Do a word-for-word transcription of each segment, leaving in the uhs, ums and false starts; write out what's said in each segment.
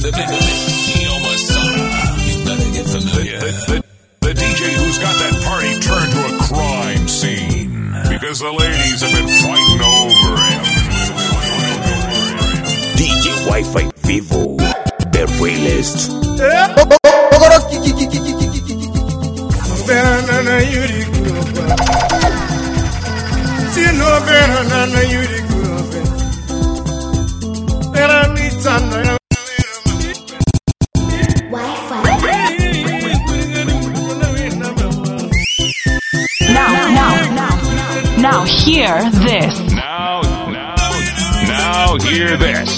the big Neo Masada. You better get familiar. The, the, the D J who's got that party turned to a crime scene because the ladies have been fighting over him. D J Wi-Fi Vivo, the realest. Now, now, now, now, hear this. Now, now, now, hear this.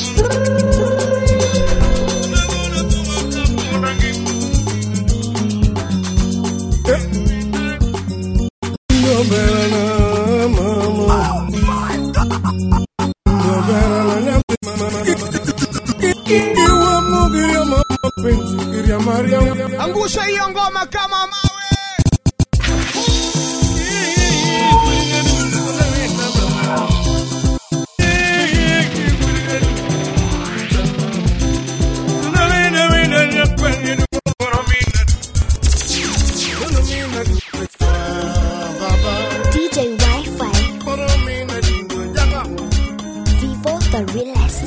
Angusha hiyo ngoma kama mawe. D J Wi-Fi Vivo, the realest.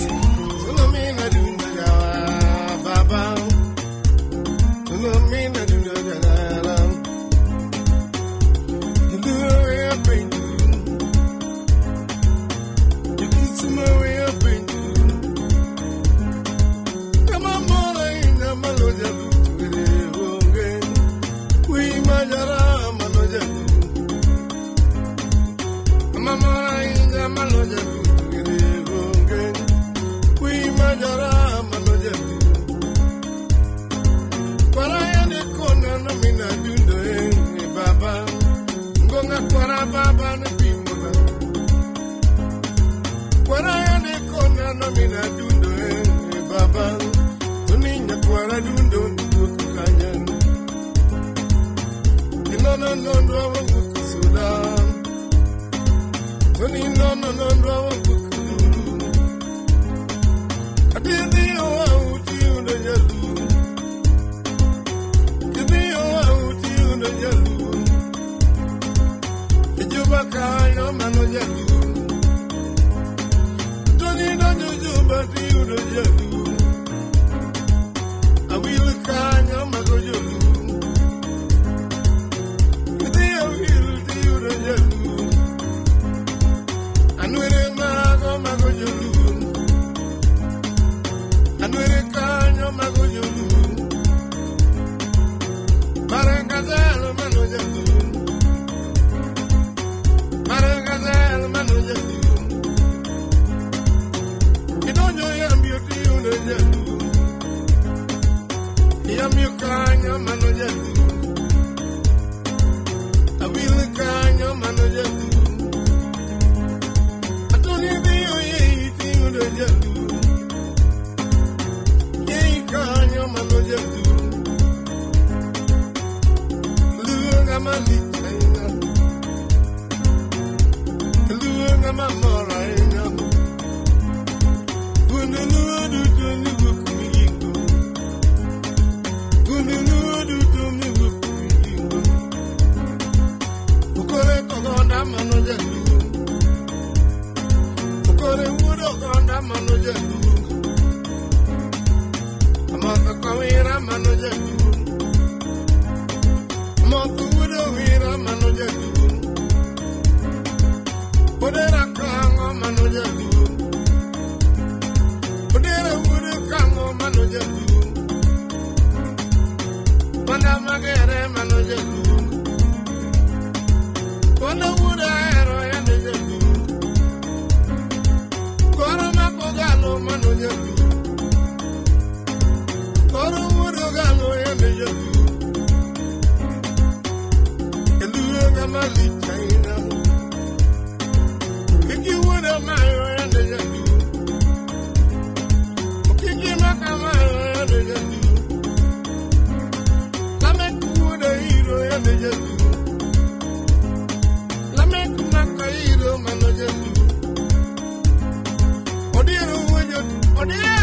Oh,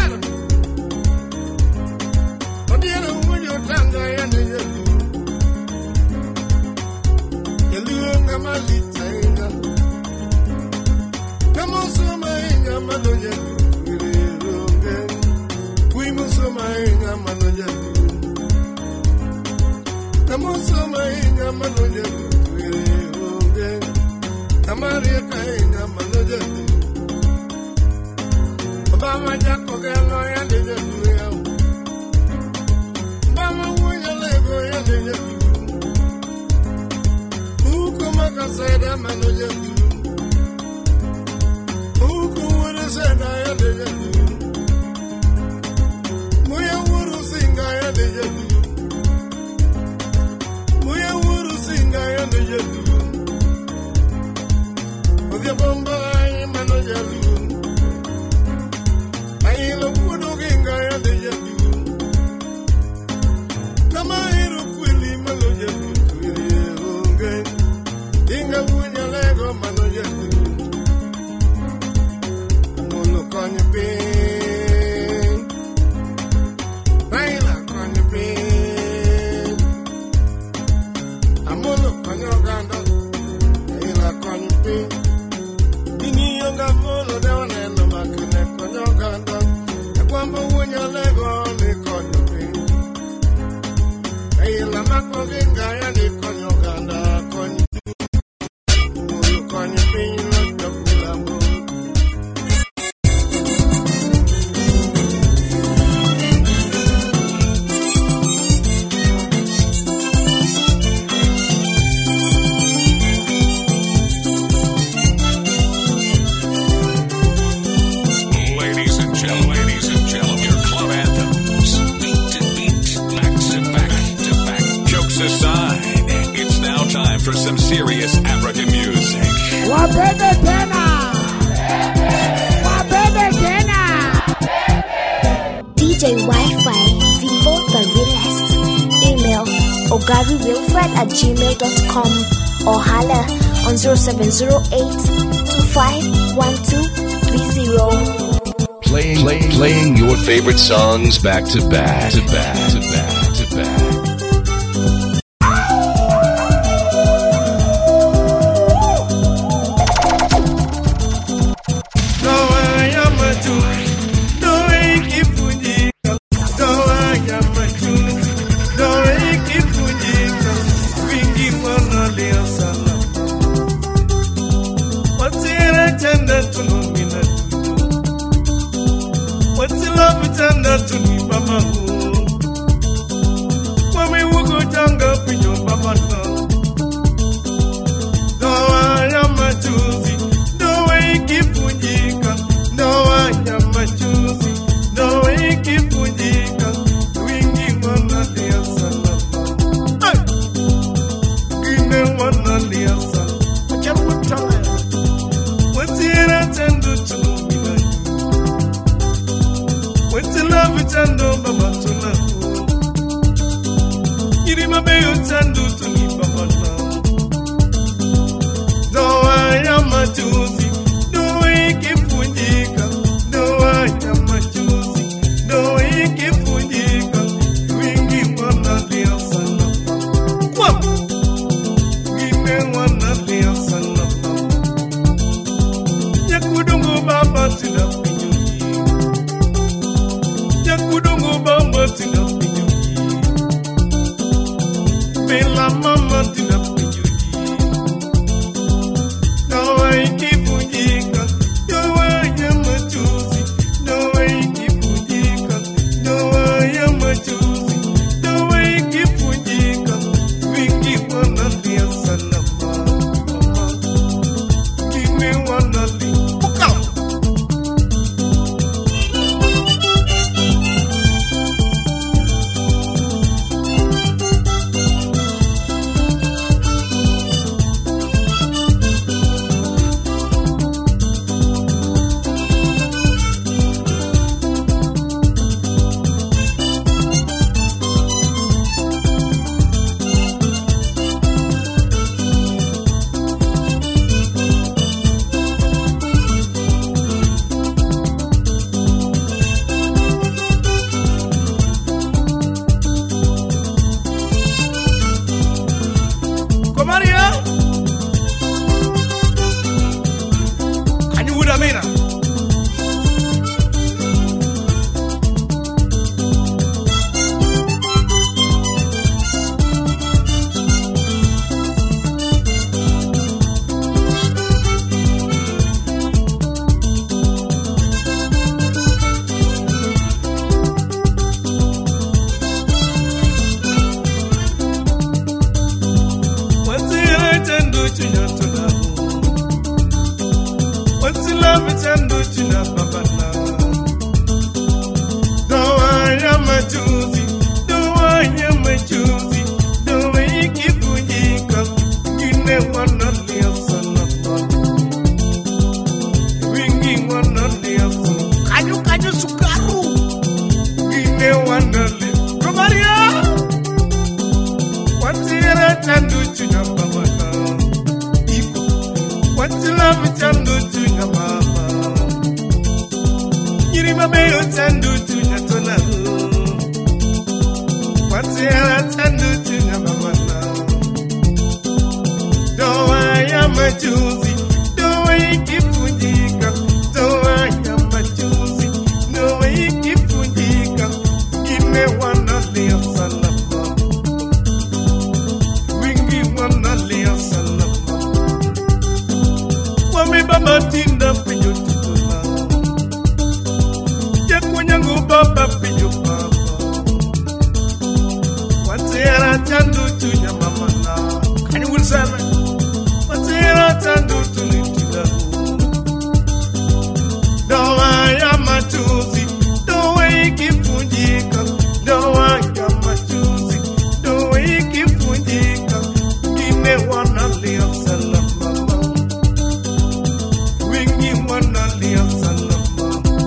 zero seven zero eight two five one two three zero. Playing, playing, playing your favorite songs back to back, to back, to back, to back. Kirima beyo tandu tunya tona. Watiara tandu tunya mamana. Doa ya majuzi, doa ikifujika, doa ya majuzi, doa ikifujika. Ime wana leo salama, wingi wana leo salama. Wame baba tinda pinyo tutuna, ya kunyangu baba pinyo baba. Watiara tandu tunya mamana. Can you say it? Watiara tandu tunitila. Doa ya majuzi, doa ikifujika, doa ya majuzi, doa ikifujika. Ime wana leo salama, wingi wana leo salama.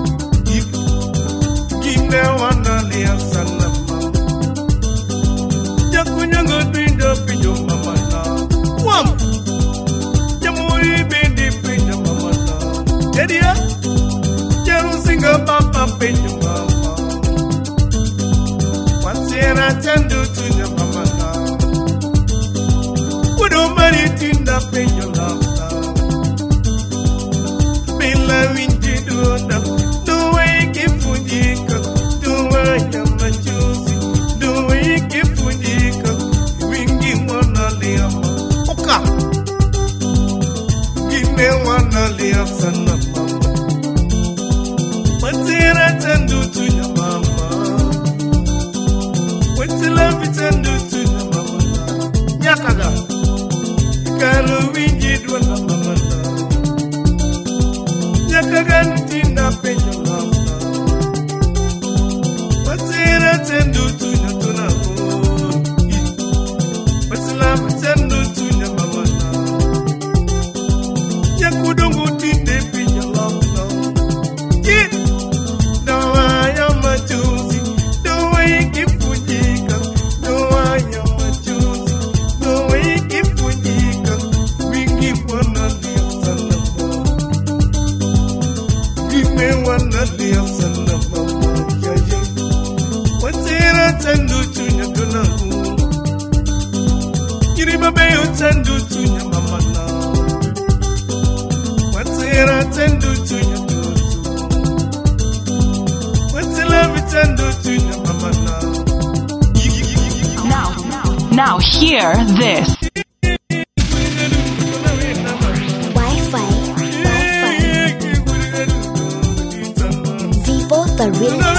Ime wana leo salama. Jakunyango binda pinyo mamana. Wam! Jamuri bindi pinyo mamana. Jedia? Jarusinga papa pinyo mama. Watiara tandu tunya mamana. Kudo mari tinda pinyo lafta. Bila winji dunda. Duwa ikifujika. Duwa ya majuzi. Duwa ikifujika. Wingi wana liyama. Oka! Gine wana liya sana mama. Watiara tandu tunya mama. Watila vitandu tunya mama. Nyakaga. Ikalu wingi dwana mama. Nyakaga ntina penyo mama. Watiara tandu tunya tuna. Watila vitandu tunya mama. Yakudungu tinde pinya mama. Yeah. Doa ya majuzi, doa ikifujika, doa ya majuzi, doa ikifujika. Wingi wana leo salama, ime wana leo salama. Yeah, yeah. Watiara tandu tunya tunangu. Kirima beyo tandu tunya mamana. Watiara tandu tunya tutu. Watila vitandu tunya mamana. Now, now hear this. Wi-Fi, Wi-Fi. Vivo the realest.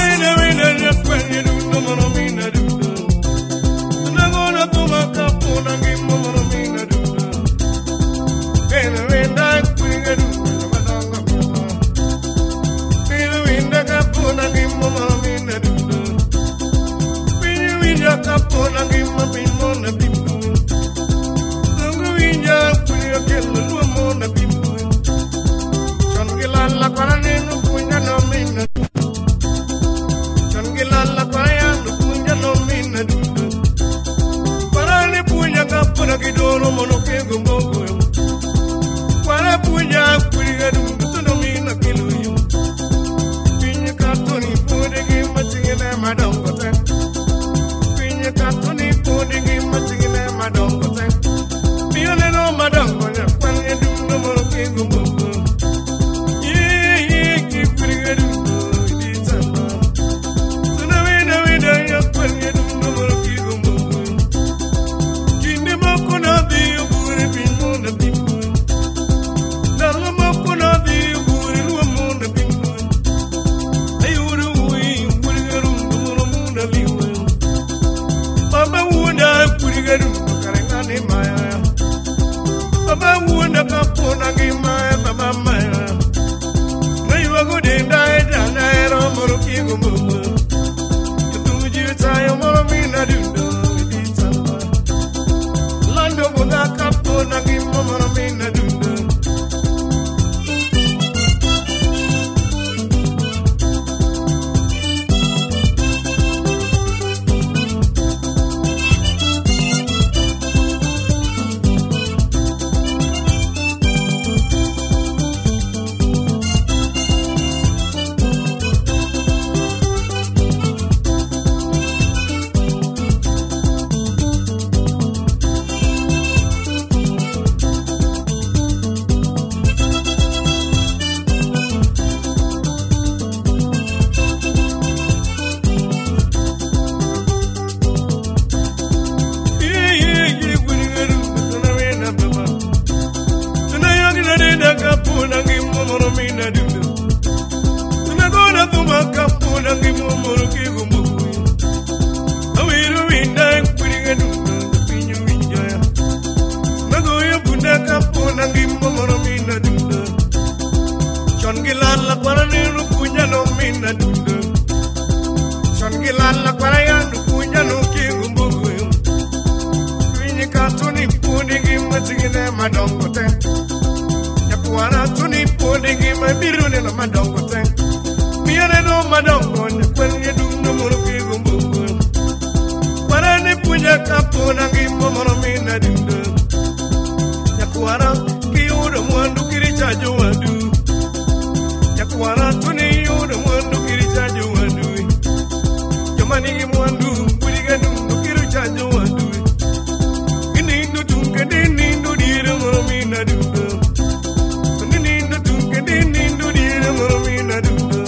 matigine madongo te. Yakuana tuni podingi mabirune na madongo te. Miane no madongo ne kwenye du no moroki gumbu. Parane punya kapo nangi momoro mina dundu. Yakuana kiudo mwandu kiricha juwadu. Yakuana tuni yudo mwandu kiricha juwadu. Jomani mwandu kuriga dundu kiricha juwadu. Nindu tunke nindu dire moro mina dundu. Nindu tunke nindu dire moro mina dundu.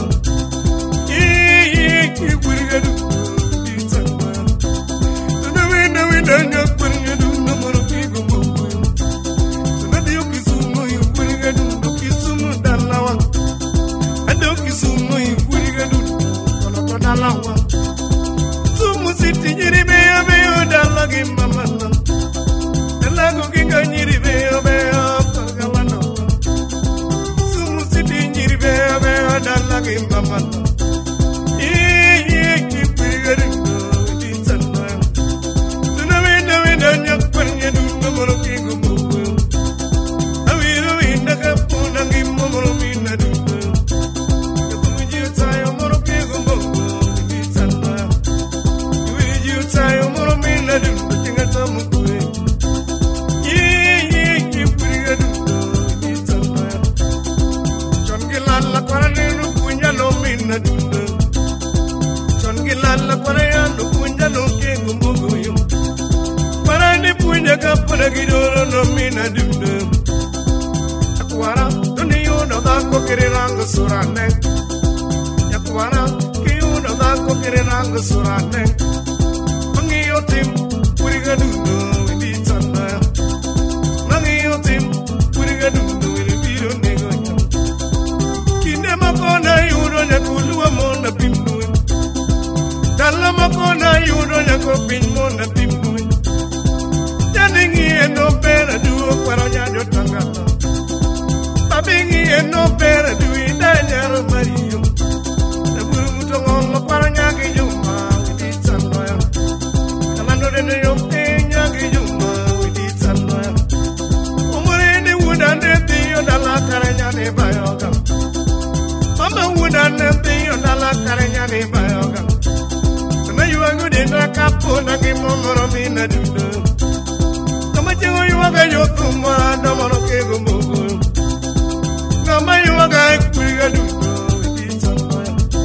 Ee ee kuriga dundu. Danya kwenya dundu moro kigumu. Sunadi ukisumu yuriga dundu kisumu dalawa. Ado kisumu yuriga dundu kono dalawa. Sumu siti nyiribe abe dalagi mamana. Dalago kinga nyiribe abe pagawana. Sumu siti nyiribe abe dalagi mamana. Ee ee yuriga dundu. Danya kwenya dundu moro kigumu. Awiru inda kapuna ngimo moro mina dundu. Kamuji utayo moro kigumu. Ditana. Iwiji utayo moro mina dundu. Tingata mukwe. Yee yee kipuriga dundu. Ditana. Chongilala kwa nenu kunya no mina dundu. Chongilala kwa nenu kunya no kigumu yo. Parani punya kapuna gidoro no mina dundu. Yakuara tuni yuno dako kiriranga surane. Yakuara kiyuno dako kiriranga surane. Mangi yotim puriga dundu viditana. Mangi yotim puriga dundu vidiro negonya. Kinde makona yuno nyakulua mona pimbu. Dala makona yuno nyakopin mona pimbu. Ningi eno pera duo para nyanyo tangata. Babingi eno pera dui danyaro mariyo. Naburu mutongo para nyagi yuma widi tanoya. Kalando dene yomte nyagi yuma widi tanoya. Umure ni wudane tiyo dala karanyane bayoga. Mama wudane tiyo dala karanyane bayoga. Sana yuwa gudina kapo nangi momoro mina dudu. Kamachigo yuwaga yotuma damaro kegumu. Kama yuwaga kuriga dundu vititana.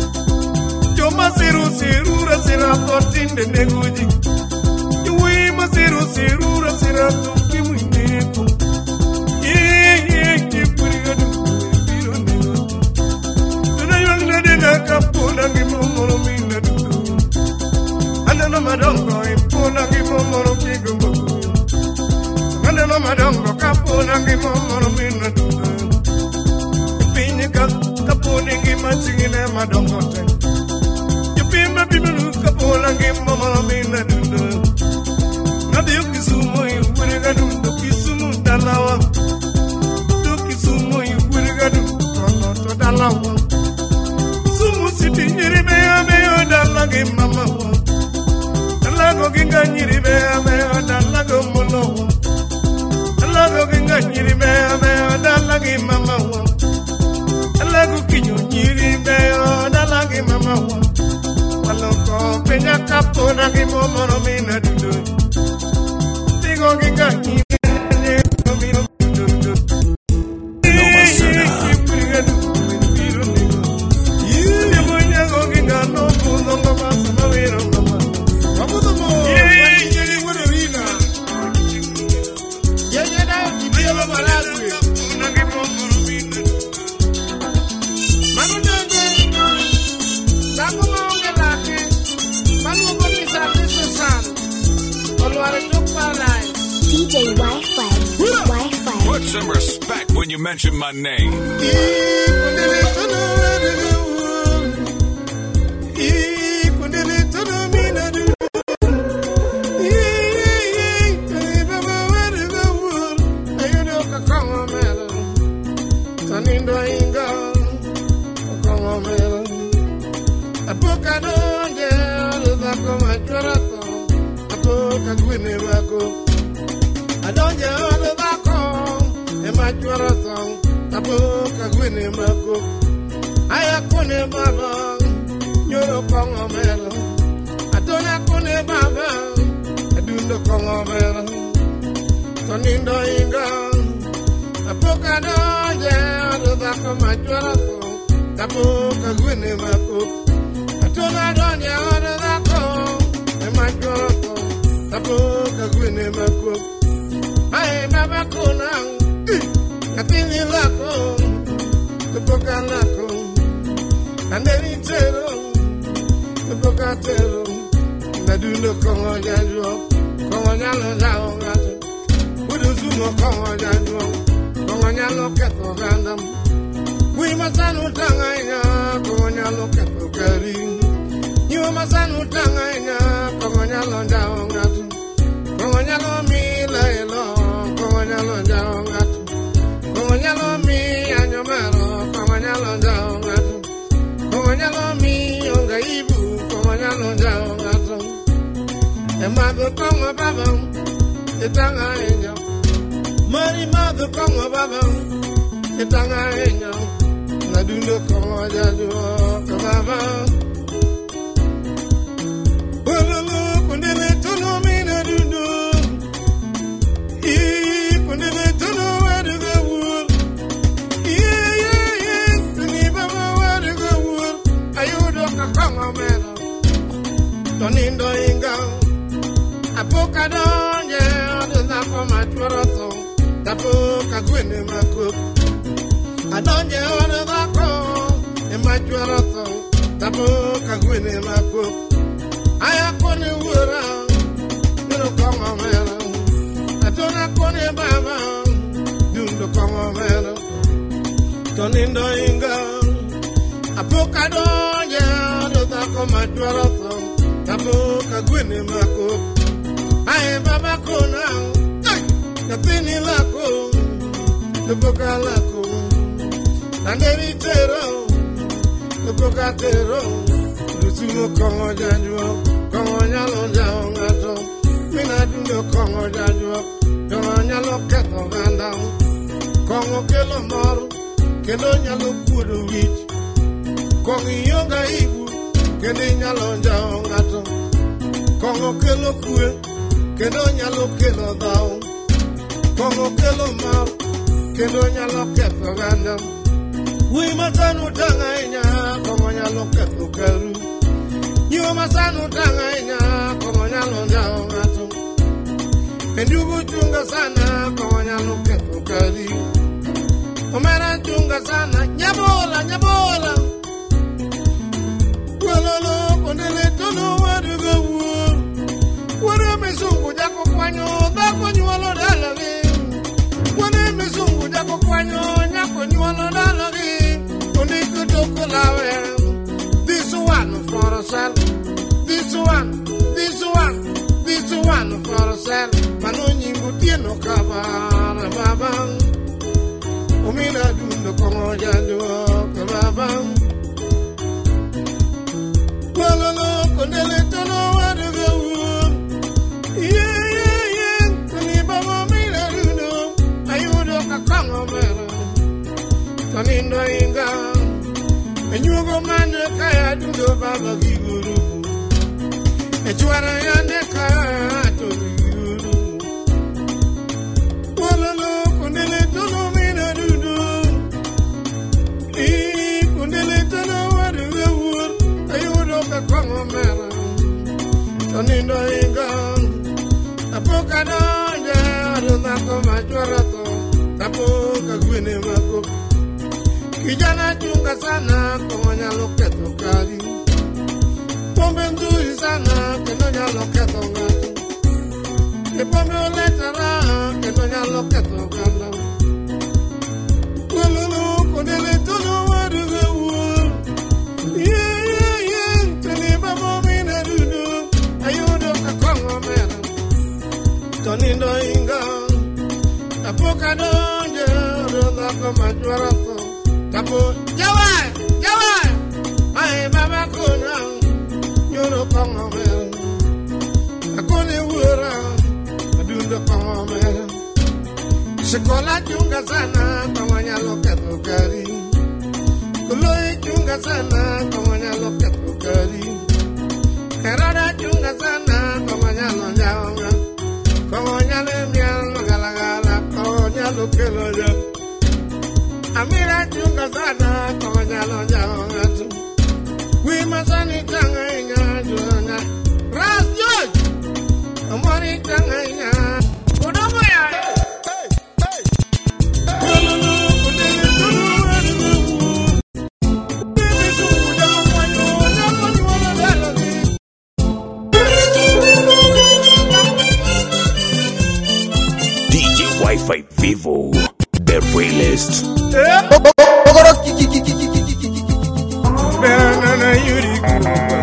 Joma siru siru rasira tortinde neguji. Yuwi masiru siru rasira tukimu ineku. Yee yee kuriga dundu viro neguji. Tuna yuwaga dena kapuna ngimomoro mina dundu. Anana madongo ipuna ngimomoro kegumu. No madongo kapuna ngimo moro mina dundu. Pinyika kapuna ngima chingine madongo te. Yupima bibulu kapuna ngimo moro mina dundu. Nabiyo kisumu yuriga dundu kisumu dalawa. Du kisumu yuriga dundu kono to dalawa. Sumu siti nyiribe abe dalagi mama wa. Dalago ginga nyiribe abe dalago molo. Alago kinga nyiri mea mea dalagi mama wa. Alago kinyo nyiri mea dalagi mama wa. Waloko penya kapo nagi momoro mina dundu. Tigo kinga nyiri mea mina dundu. Iye kipuriga dundu. Iye monya go kinga no puno ngoma sama wiro ngoma. Wabudu mo. Iye nyiri wuna wina. D J Wi-Fi, Wi-Fi. Put some respect when you mention my name. I don't know my song, Taboka Gwini Mako. I akone baba, you're a Congo melon. I don't akone baba, I do the Congo melon. Tonindo Inga, a poka doja, the back of my song, Taboka Gwini Mako. I don't know the other that go, and my song, Taboka Gwini Mako. I am Baba Kunang, nothing in Lako, the Boka Lako, and then it's zero, the Boka Tero, the Duno Congo Jadro, Congo Yalo Yalo, Uduzumo Congo Jadro, Congo Yalo Keto Random. We must know Tangaya, Congo Yalo Keto Kari. You must know Tangaya, Congo Yalo Yalo, Congo Yalo Mila. Kongonyalo down at Kongonyalo me and your maro, Kongonyalo down at Kongonyalo me on the Ibu, Kongonyalo down at a mother Kongo Babam, the Tanga Angel. Mary Mother Kongo Babam, the Tanga Angel. Naduno Kongo Jadu, Kababa. Well, look, when they let to know me, Naduno. Tonindo Inga, a poca donja, the Napa Maturato, the Poca Gwini Mako. I don't get all of that call in my Maturato, the Poca Gwini Mako. I have one in Wura, you know, come on, man. I don't have one in Baba, do the come on, man. Tonindo Inga, a poca donja, the Napa Maturato. Taboka Gwini Mako. I am Baba Kona. The Pini Lako. The Boka Lako. And the Ritero. The Boka Tero. The Sumo Kongo Janjo. Kongo Nyalo Jangato. Mina Duno Kongo Janjo. Kongo Nyalo Keto Vandam. Kongo Kelo Moro. Kelo Nyalo Kudu Wich. Kongo Yoga Ibu. Kendo nyalo njao ngato Kongo kelo kue Kendo nyalo kelo dao Kongo kelo mau Kendo nyalo keto ganda Ui masanu tanga inya Kongo nyalo keto keru Nyo masanu tanga inya Kongo nyalo njao ngato Pendugu chunga sana Kongo nyalo keto keri Omera chunga sana Nyabola, nyabola Walolo, kondele tono wadu gawu. Wane mizungu jako kwanyo, dako nyualo dalagi. Wane mizungu jako kwanyo, nyako nyualo dalagi. Kondiko toko lawe. This one for a cell. This one, this one, this one for a cell. Mano nyingu tieno kabara babang. Umina dundo kongo janjo kababang. Walolo, kondele tono wadu gawu. Yeah, yeah, yeah. Tani baba mina duno. Ayudo kakongo mero. Tanindo Inga. Enyugo mane kaya dundo baba giguru. Ejuara yane kaya to giguru. Walolo, kondele tono mina duno. Eh, kondele tono wadu gawu. Kongo mera Tonindo Inga Tapoka donja Adunako Maturato Tapoka Gwini Mako Kijana chunga sana Kongo nyalo keto kari Pombe nzuri sana Kendo nyalo keto ngati Pombe oletara Kendo nyalo keto ganda Kululu kondele tono wadu gawu Yeah Tonindo Inga Tapoka donja Rodako Maturato Tapo Jawai Jawai Ai Baba Kona Nyoro Kongo Mera Akone Wura Adundo Kongo Mera Sekolah juga chunga sana kama nyalo ketho gari. Kuloi chunga sana kama nyalo ketho gari. Karada chunga sana kama nyalo nyaonga. Kama nyalo mialo gala gala kama nyalo kelo ya. Amira chunga sana kama nyalo nyaonga tu. We masani tanga inya juana. Ras George. Amari tanga inya. Kodama ya. D J Wi-Fi Vivo, the realest. Better yuri kuba.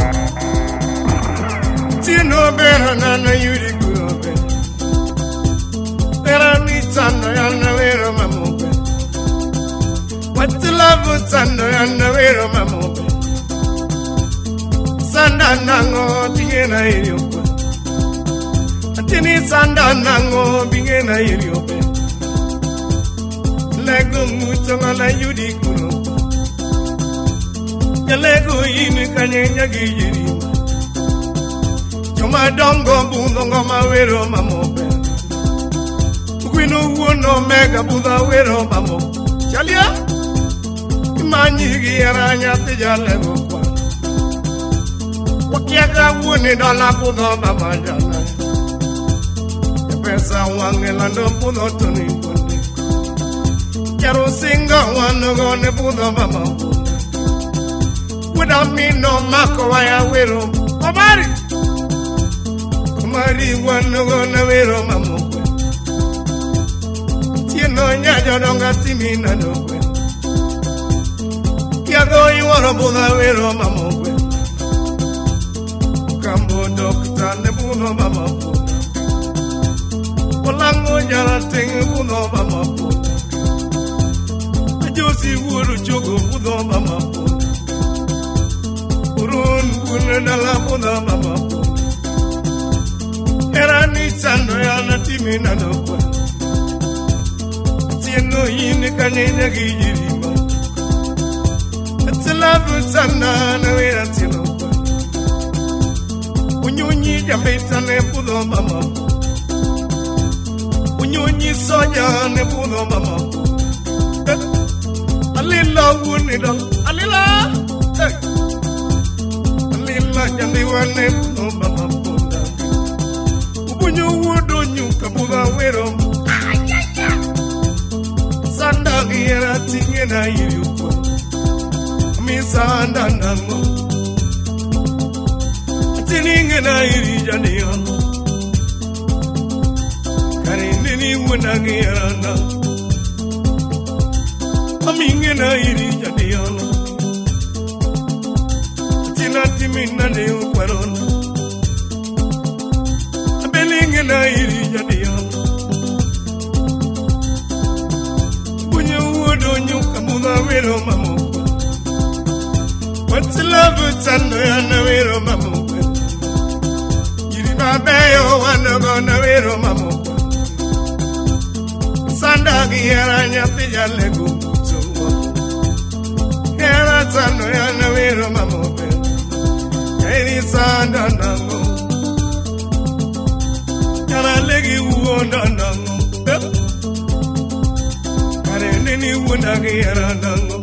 Tino better nana yuri kuba. Better ni tanda yana wero mamobe. What the love tanda yana wero mamobe. Sanda nango tingena iriyope. Atini sanda nango bingena iriyope. Lego mutonga la yuri kuba. Yalego yini kanyenya gijiri. Choma dongo bungo mawero mamobe. Ukwino uono mega buda wero mamobe. Chalia? Imanyi giyaranya tijalego kwa. Wakiaka uoni dola buda mamajala. Pesa wangelando buda toni bundi. Kero singa wanogone buda mamobe. Without me, no mako waya wero. Omari, Omari, one no gonna wero mamokwe. Tino nyajo donga timi na no kwe. Kiago you wanna buda wero mamokwe. Kambo dokta ne buno mamokwe. Olango jara tengu buno mamokwe. Ajosi wuru chogo buno mamokwe. Urun bunna la buda mama. Era ni sando ya na timi na no kwa. Tieno yini kanenya gijirima. Atla busana na wera tino kwa. Unyonyi jambeta ne buda mama. Unyonyi soja ne buda mama. Alila wuni dal. Alila. Hey. Jandi wane no mama punda. Ubunyo wodo nyuka buda wero. Sanda gira tinge na yuyukwa. Mi sanda nango. Tininge na yuri jandi yono. Kari nini wuna gira na. Aminge na yuri jandi yono. Timina de Uquarona a belling and I Jadion when you would on you come on the way of Mamma. What's the love with Sunday and the way of Mamma? You did not pay your one on the way of Mamma. Sunday here and Yapija Lego. Here at Sunday and the way of Mamma. Any sanda nango, kana legi uonda nango, kare nini uonda gira nango.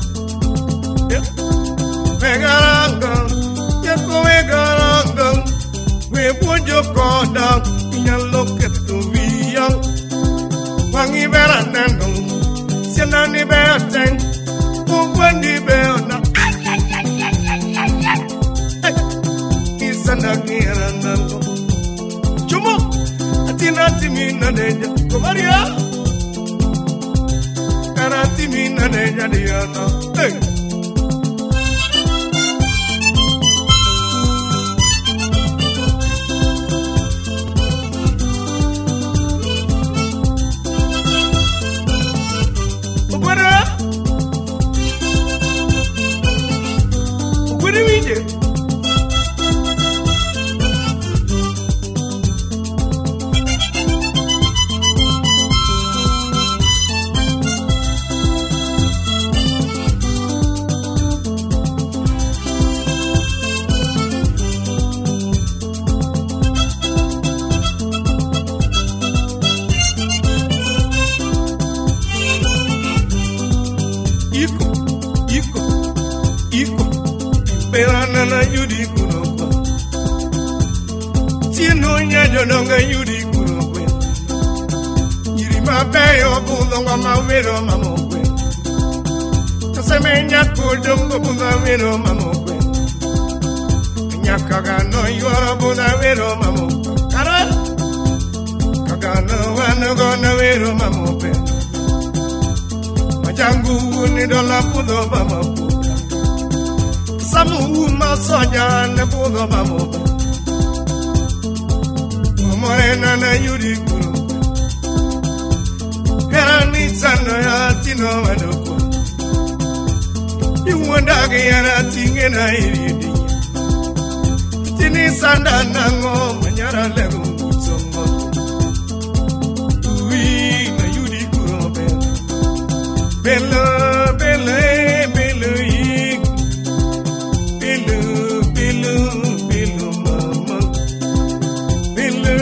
Vegaranga, yako vegaranga, we pujo koda, inya loketu viya. Wangi vera nango, siana ni vera teng, ukwandi vera na. Gira nango chumo atina timina neja komaria kana timina neja diana hey Ubara Ubara wije yudi kuno Tino nya jononga yudi kuno Yiri mabeyo bundo wa mawero mamokwe Kasemenya kudumbo bundo wero mamokwe Nyakagano yoro bundo wero mamokwe Kara Kagano wano gona wero mamokwe Majangu ni dola bundo mamokwe Samu masoja ne bundo mamokwe Morena na yuri kuru Era ni sano ya tino wadoko Iwandage yana tinge na iridi Tini sanda nango manyara lego mkusongo Ui na yuri kuru bela Bela, bela, bela yik Bela, bela, bela mama Bela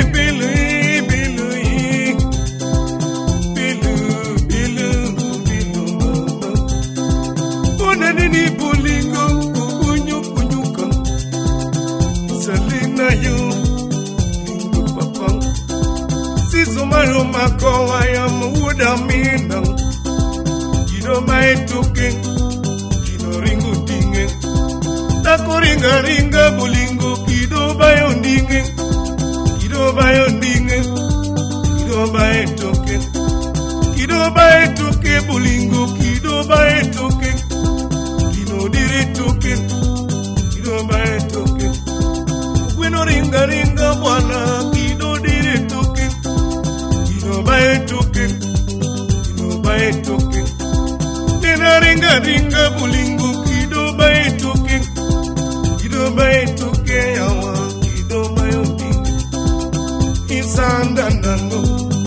Mako I am Wuda Mina Kido Mai Tuking Kido Ringo Dinging Tako Ringa Ringa Bulingo Kido Bayo Dinging Kido Bayo Dinging Kido Bayo Tuking Kido Bayo Tuking Bulingo Kido Bayo Tuking Kido Diri Tuking Kido Bayo Tuking Wino Ringa Ringa Wana Kido Diri Tuking No by token, no by token. Nina ringa ringa bulingu kido by token, kido by token yawa kido by token. Isanda nango,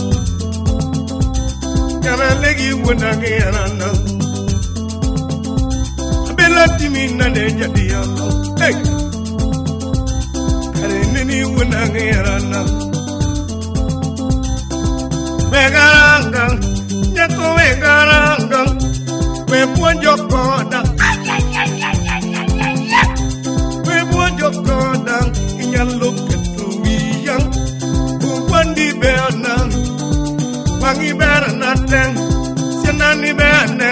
kana legi wona gayana. Abela timi na deja dialo. Hey, kare nini wona gayana. Vegaranga, nyako vegaranga, we buonjo koda. We buonjo koda, inyalo ketuwiyan. Buwandi berna, wangi berna ten, sianani bernen,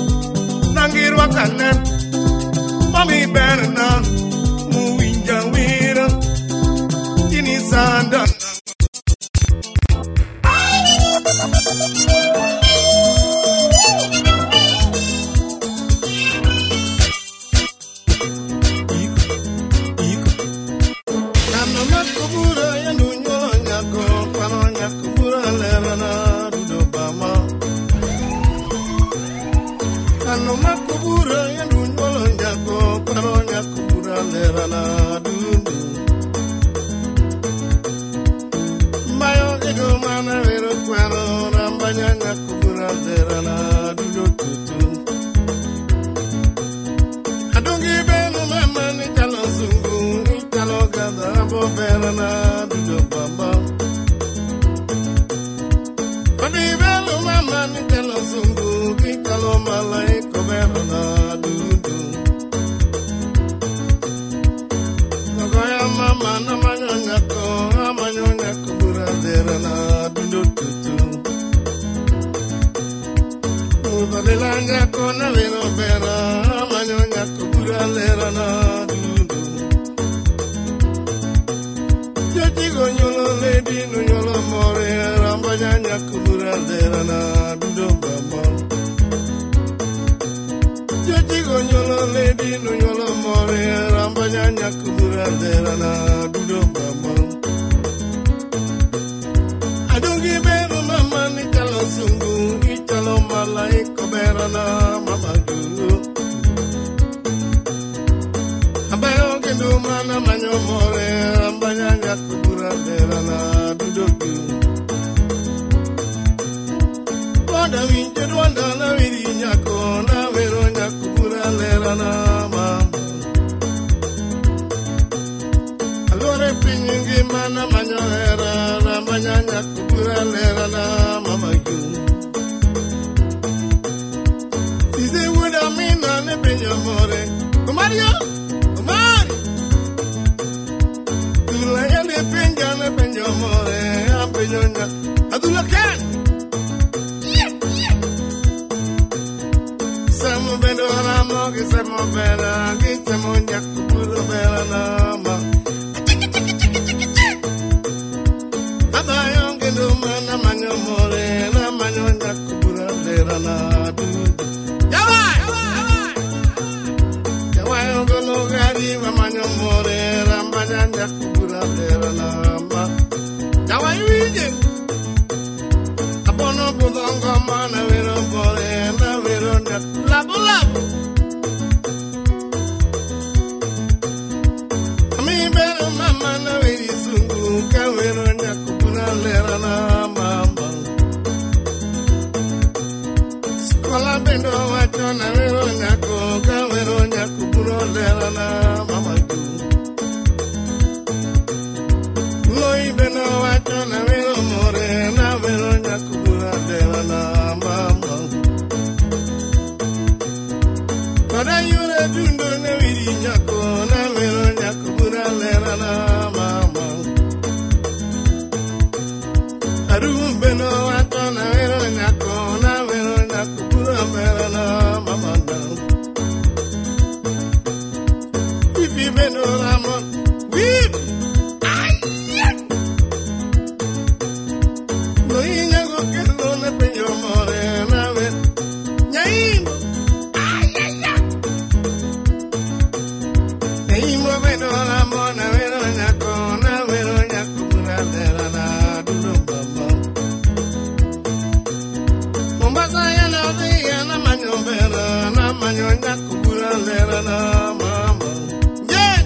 nangirwa kanen, mami berna, muwinja wira, tini sanda. Mario, Mario. benyonya adula kan Samo bendo ramo che samo bella che samo nyakku bulu bella nama Abayong kendo mana manyo more na manyo nyakku bulu bella na Jawai Jawai ngono gari ma manyo more rambanya nyakku bulu bella na Jawai wije Abono budongo mana vero bore na vero nyakku Labu labu Ami bero mama na veri sungu Kawero nyaku puna lera na mama Sekolah bendo wacho na vero nyaku Kawero nyaku puna lera na mama Loi bendo wacho na vero more Na vero nyaku puna lera na mama Pada yure dundo ne viri nyako na vero nyako pura lera na mama Aru beno wato na vero nyako na vero nyako pura lera na mama Wifi beno ramon Wifi No inyago kelo ne peño more na vero Nyaimo Imo vero la mona vero nyako na vero nyako pura lera na dulo mama Mombasa ya na via na manyo vero na manyo nyako pura lera na mama Yeah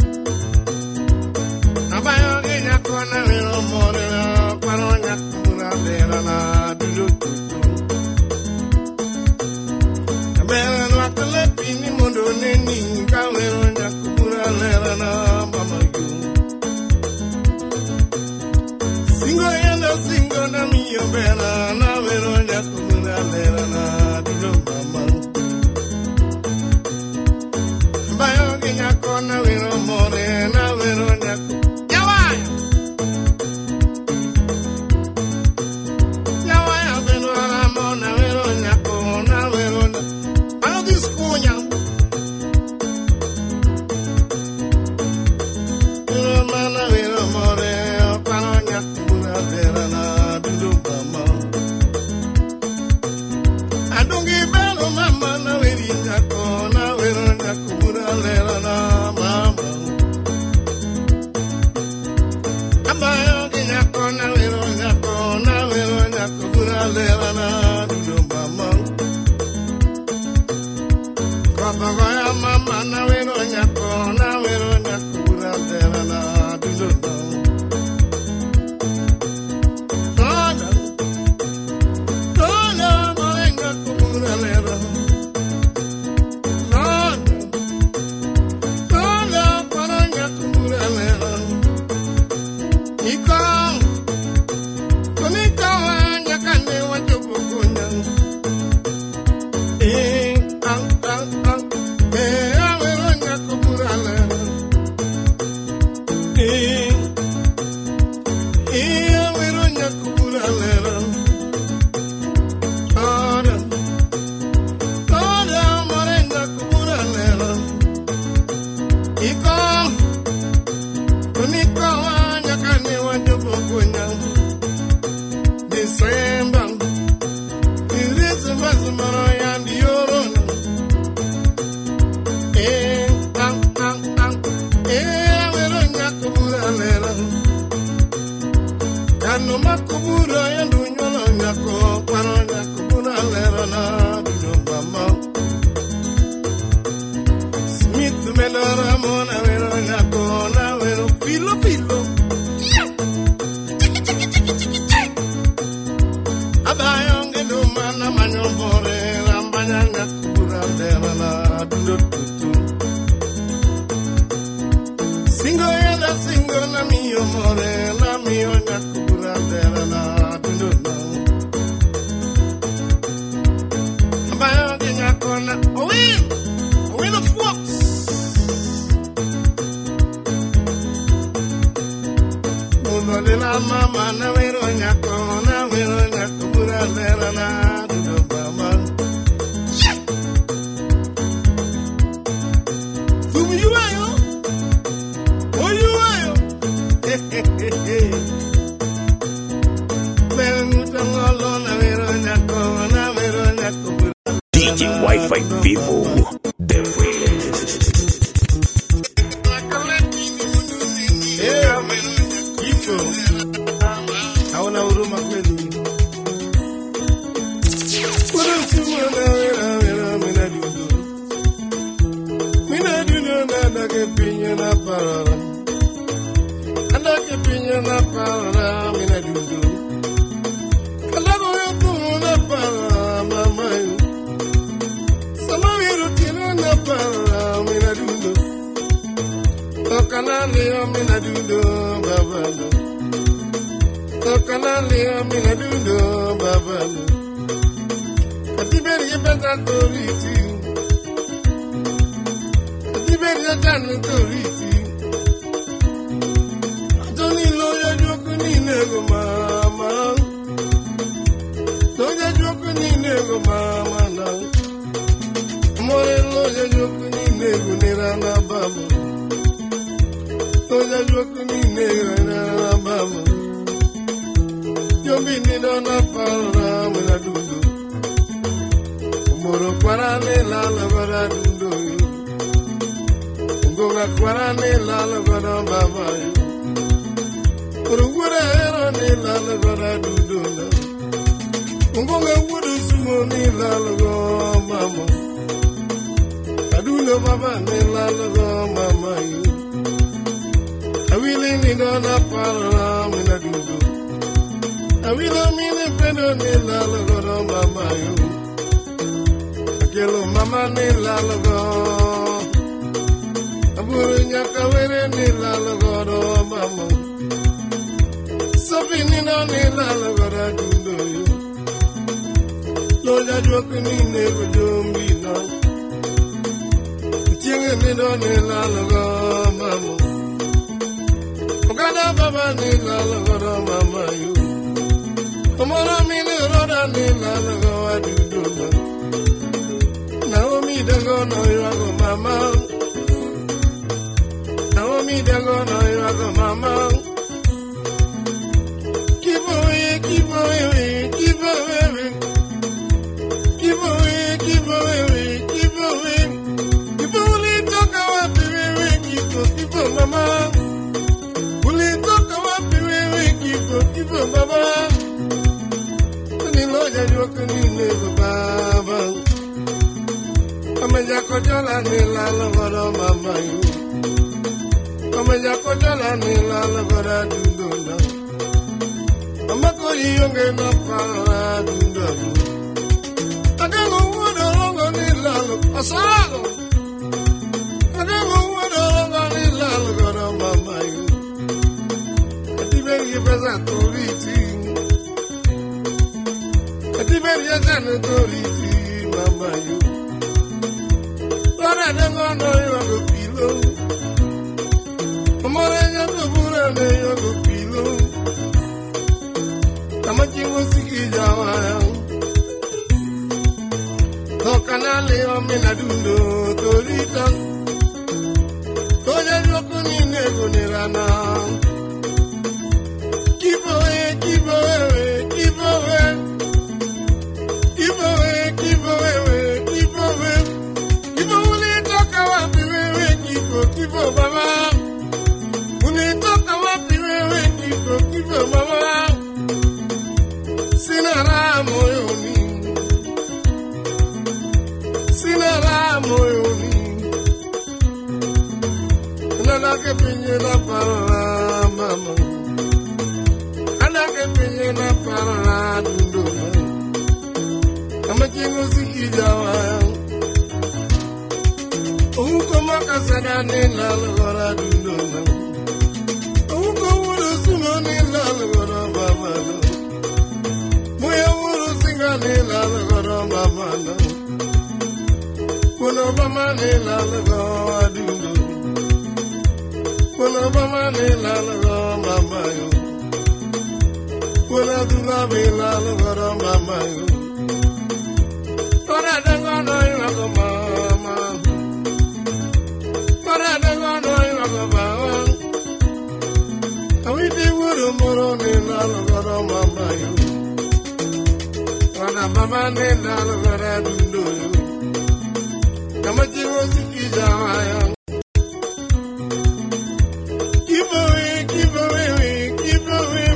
Abayo ke nyako na vero more na paro nyako pura lera na dulo tutu Abela no akale pini mondo neni ka vero nyako lera na mama you Singo yendo singo na mio bella na vero nyako lera na dulo mama Bayo ke nyako na vero more na vero nyako Yawai Yawai vero na mona vero nyako na vero Ano discunya Mana vero more pano nyakku pura lera na dulo mama Adungi belo mama na veri nyako na vero nyakku pura lera na mama Abayo ke nyako na vero nyako na vero nyakku pura lera na dulo mama Kaka vaya mama na vero nyako na vero nyakku pura lera na dulo mama Dona Dona morenga pura lera Dona Dona para nyakku pura lera Ika Konika wanya kane wajobo kunya Eh ang ang ang Eh avero nyakku pura lera Eh Eh avero nyakku pura lera Ora Ora morenga pura lera Ika Konika wanya kane wajobo kunya December December Zumaro yandi yorona Eh ang ang ang Eh avero nyakku pura lera Kano makubura yandu nyolo nyako Pano nyakku pura lera na dulo mama Smith melora mona vero nyako na vero filo filo Abayonge do mana manyo bore rambanya nyakku pura lera na dulo tutu Singo yenda singo na mio more na mio nyakku pura lera na dulo Abayonge nyako na Owin Owin of Fox Mundo de la mama na vero nyako na vero nyako pura lera na do mama. Tum you ayo, oh you ayo. Vero nyako na vero nyako na vero nyako pura. D J Wi-Fi Vivo, the realest. Hauna huruma kweli. Kuna simama wera wera mina dudu. Mina dudu na dake pinya na parara. Andake pinya na parara mina dudu. Kalago yoku na parara mama yu. Sama wiru tino na parara mina dudu. Tokana leo mina dudu baba no. Tokana leo mina dudu baba no. Katiberi yepeza toriti. Katiberi yatanu toriti. Atoni loya joku ni nego mama. Loya joku ni nego mama na. More loya joku ni nego nirana baba. Loya joku ni nirana baba. Yombi ni dona para mena dudu. Moro kwarane la la bara dudu. Ngonga kwarane la la bara baba yo. Urugura era ni la la bara dudu na. Ngonga wudu sumo ni la la go mama. Adulo baba ni la la go mama yo. Awili ni dona para mena dudu. Awilo mine pendo ni la la go mama yo. Akelo mama ni la la go. Aburu nyaka were ni la la go mama. Sofi ni no ni la la go dundo yo. Loja joku ni ne go jombi no. Tienge ni no ni la la go mama. Okada baba ni la la go mama yo. Tomorrow mine roda ni la la go dundo no. Naomi dago no yago mama. Naomi dago no yago mama. Keep away, keep away, keep away. Keep away, keep away, keep away. Keep away, talk about the way, keep keep mama. Only talk about the way, keep keep mama. Ni loja joku ni nego baba. Ameja kojola ni la la bara mama yo. Ameja kojola ni la la bara dundo na. Amako yonge na para dundo. Adango wodo longo ni la la asalo. Adango wodo longo ni la la bara mama yo. Katiberi yepeza toriti. Katiberi yatanu toriti mama yo. Para dengo no yo go pilo. Amore yo go bura ne yo go pilo. Tamachi musiki jawa. Tokana leo mina dundo torita. Toya yo kuni nego nirana. Keep away, keep away, keep away. Keep away, keep away, keep away. Keep up, mama. When you talk about the way, keep up, keep up, mama. Sinara moyoni, sinara moyoni. Nana ke pinye na para mama. Nana ke pinye na para dundo. Amachi musiki jawa. Uko makasana ni la la gora dundo na. Uko wuro sumo ni la la gora baba na. Moya wuro singa ni la la gora baba na. Kono baba ni la la gora dundo. Kono baba ni la la gora baba yo. Gonna do la vela, la mama. But I don't know you have a mama. But I don't know you have a mama. I will be with a moron in la mama. But I'm a man in la do you. Come at you was the Keep away, keep away, keep away.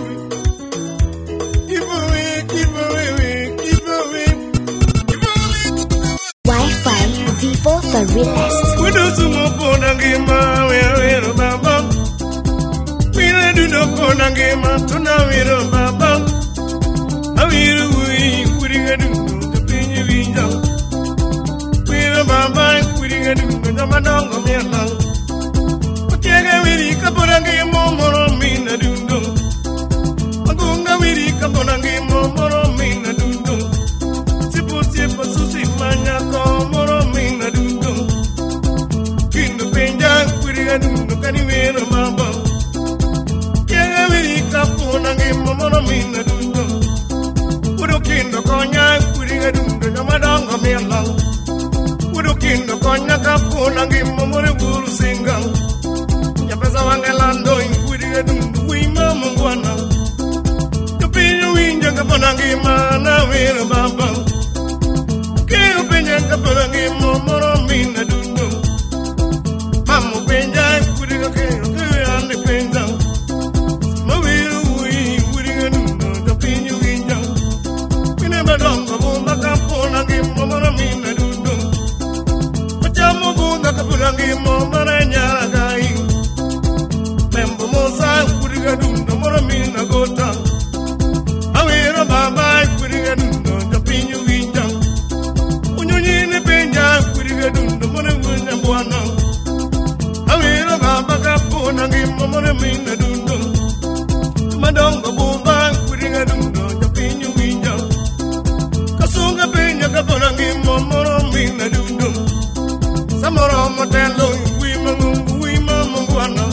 Wi-Fi Vivo the realest. We do some more Nangima, we're a baba. We do no Nangima, to now we're a baba. I will we putting a do the penny window. We're a baba, putting a do the madam of your love. But yeah, we come on and get more on me, I do know. Agunga wiri kabonangi moro mina dundo. Tipo tipo susi manya ko moro mina dundo. Kindo penja wiri dundo kani wero mamba. Kega wiri kabonangi moro mina dundo. Udo kindo konya wiri dundo namadanga mela. Udo kindo konya kabonangi moro guru singa. Yapesa wangelando wiri dundo wima mungwana. Pinyo kaponangi mana wira baba. Kero penja kaponangi moro mina dundo. Mamu penja kuriga kero kero ande penja. Mawira ui kuriga dundo da pinyo winja. Pine badonga bunda kaponangi moro mina dundo. Machamu bunda kaponangi moro nyara gai. Membo mosa kuriga dundo moro mina gota. Awira baba kuriga dundo da pinyu winja. Unyunyi ne penja kuriga dundo mone munya bwana. Awira baba kapona ngimo mone mina dundo. Madongo bumba kuriga dundo da pinyu winja. Kasunga penja kapona ngimo moro mina dundo. Samoro motelo wima mungu wima mungwana.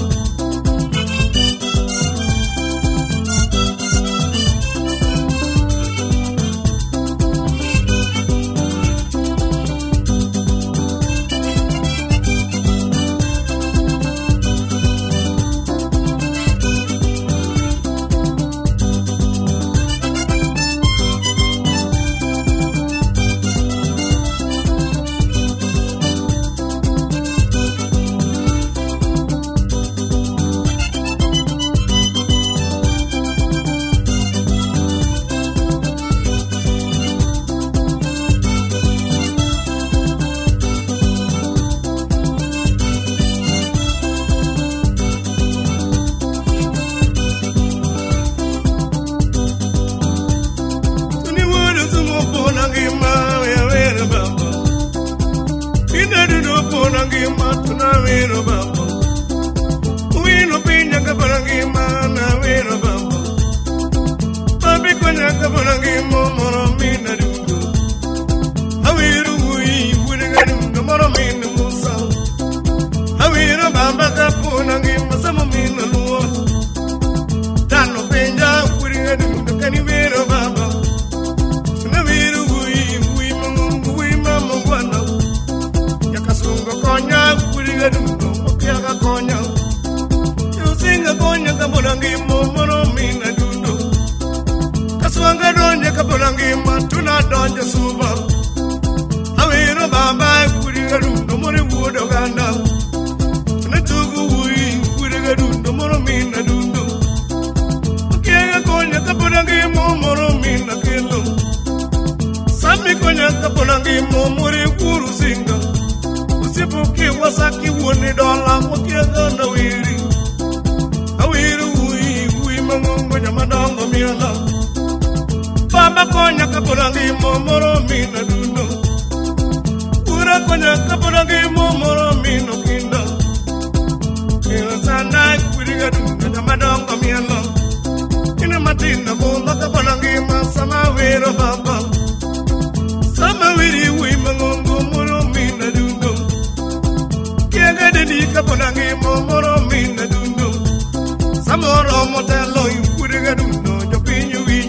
Samoro motelo, you put it in the pinyu.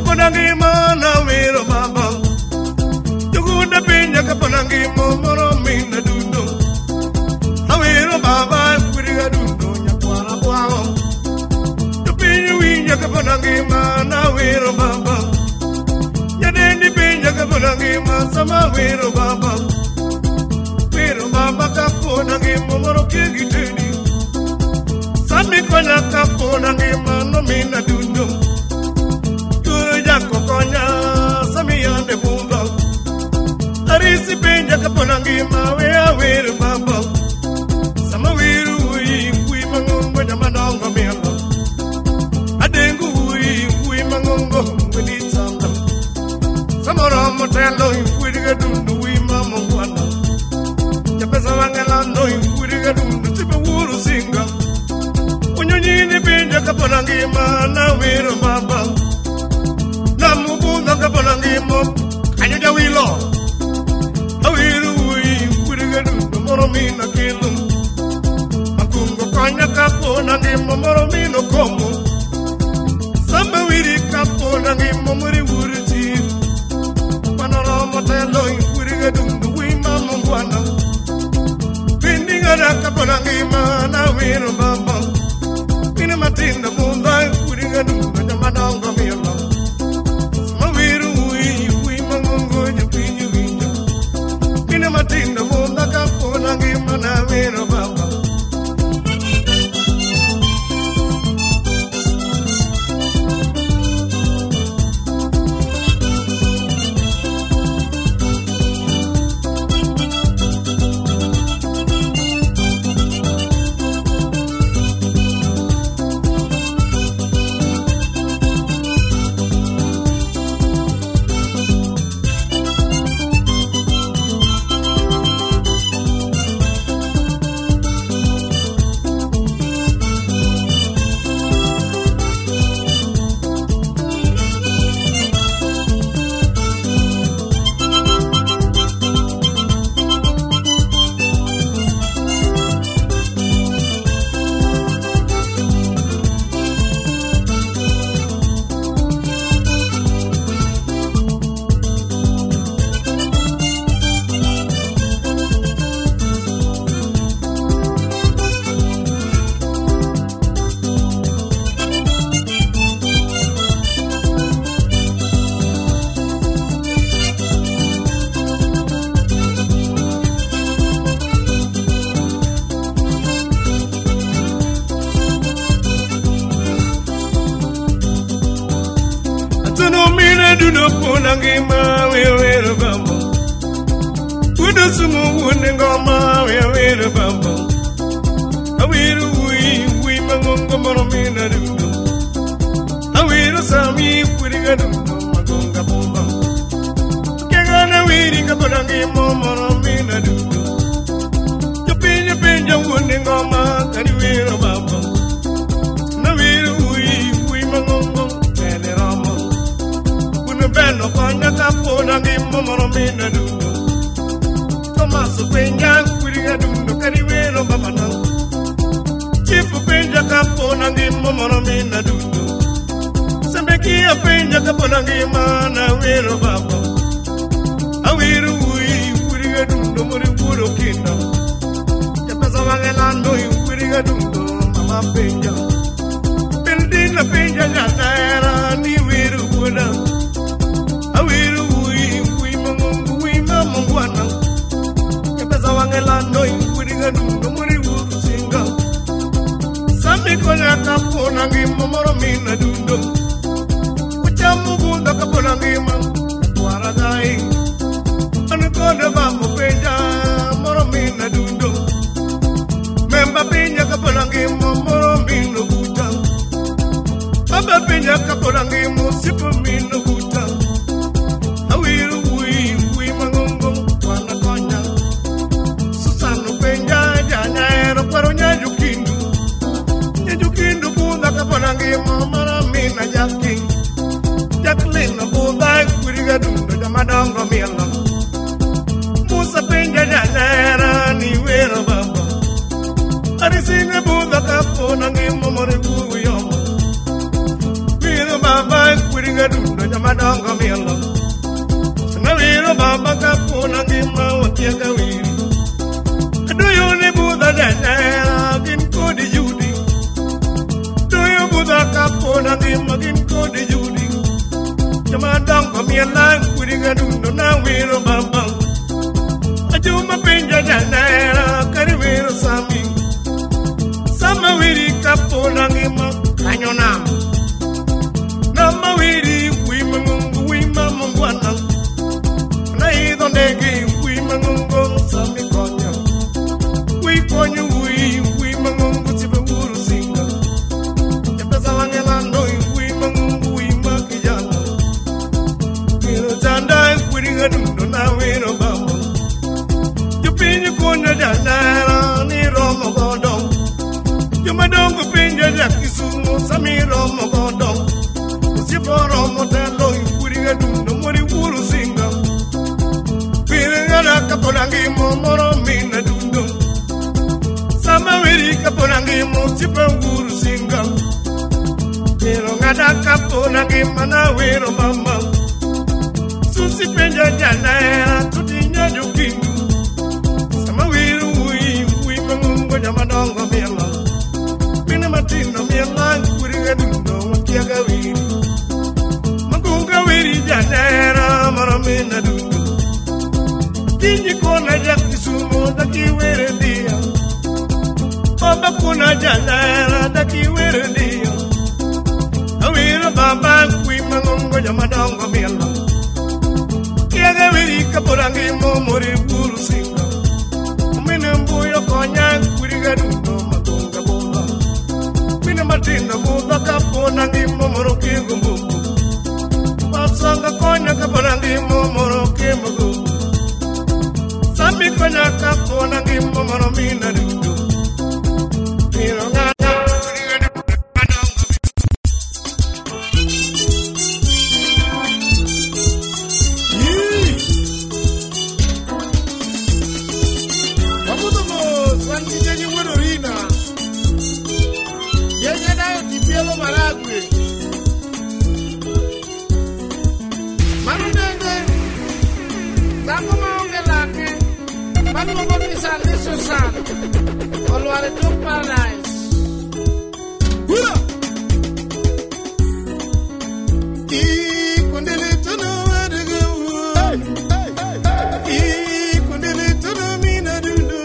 kaponangi mana wero baba Jugunda pinya kaponangi momoro mina dundo Awero baba kuriga dundo nyakwara bwao Tupinyu winya kaponangi mana wero baba Nyadendi pinya kaponangi masama wero baba Wero baba kaponangi momoro kigiteni Sami konya kaponangi mano mina dundo Kokonya sami yande bumba Arisi penja kaponangi mawe aweru baba Sama wiru ui ui mangongo nyamanongo mielo Adengu ui ui mangongo mwini tanda Samoro motelo ui gadundu ui mamongwana Japesa wangelano ui gadundu tipe wuru singa Unyonyini penja kaponangi mana wiru baba Namubunda kaponangi mo Kanyaja wilo Awiru ui Kurigadu Moromina kilu Makungo kanya kaponangi mo Moromino komo Samba wiri kaponangi mo Muri wuri chief Panorama telo Kurigadu Wima mungwana Pindingara kaponangi mana wiru baba Pina matinda munda Kurigadu Najamananga milo Matinda munda kaponangi mana wero baba Duno ponangi mawe wero bamba Kudo sumu wune ngoma we wero bamba Awiru ui ui mangongo moromina duno Awiru sami kuriga duno magonga bomba Kegana wiri kaponangi moromina duno Jopinja pinja wune ngoma kari wero bamba Nawiru ui ui mangongo tele rama Beno konya kaponangi momoromina duno Tomaso penja kuriga duno kariwero babana Chifu penja kaponangi momoromina duno Sembekia penja kaponangi mana wero baba Awiru ui kuriga duno muri wuro kinda Japesa wangelando kuriga duno mama penja Bildina penja jatera ni wiru wuda Awiru ui ui mangungu ui mamungwana Kepesa wangelando Kuriga dundo muri wuru singa Sami konya kaponangi momoromina dundo Uchamu bunda kaponangi ma Kwara gai Anukode bambu penja Moromina dundo Memba penja kaponangi momoromina buta Baba penja kaponangi musipu mino buta Awiru ui ui mangongo wana konya Susano penja janya ero paro nyajukindu Nyajukindu bunda kaponangi mamara mina jaki Jaklina bunda kuriga dundo jamadongo mielo Musa penja janya era ni wero baba Arisine bunda kaponangi mamore kuyomo Wiro baba kuriga dundo kapona ngimagin ko de judi jamadang pamialan kuringa dundo na wiro bambang ajuma pinja janera kariwiro sami sama wiri kapona ngima kanyonam nama wiri wima mungu wima mungwana na ido ndegi wima mungu sami konya wikonyu wi wima mungu tibe wuru singa yapesa wangelando wima mungu wima kijana kiro janda kuringa dundo na wiro bamba jupinyu konya janera ni romo godong jumadongo pinja jakisumo sami romo godong usiporo motelo kuringa dundo mori wuru singa piringa kaponangi momoro mina dundo sama wiri kaponangi mo tipe wuru singa pero ngada kaponangi mana wiro mama susi penja jana tutinya jukingu sama wiri wi wi mangungo nyamadongo miela mina matino miela kuringa dundo kiaga wiri mangunga wiri jana mara mina dundo kinji kona jakisumo daki were dia baba kuna janara daki were dia awira baba kui mangongo jamadongo miela kiaga wiri kaporangi momori buru singa mina mbuyo konya kuriga dundo magonga bola mina matinda bola kaponangi momoro kigumbu pasanga konya kaporangi momoro kimagu sami konya kaponangi momoro mina dundo pero ngana kuriga dundo madongo yee wabudo mo santi jenye wedorina yenye nayo tipielo maragwe manudende tango maonge lake manu maboni sali susan olware tuk paradise hula i kundele tono wadega hey hey hey i kundele tono mina dundu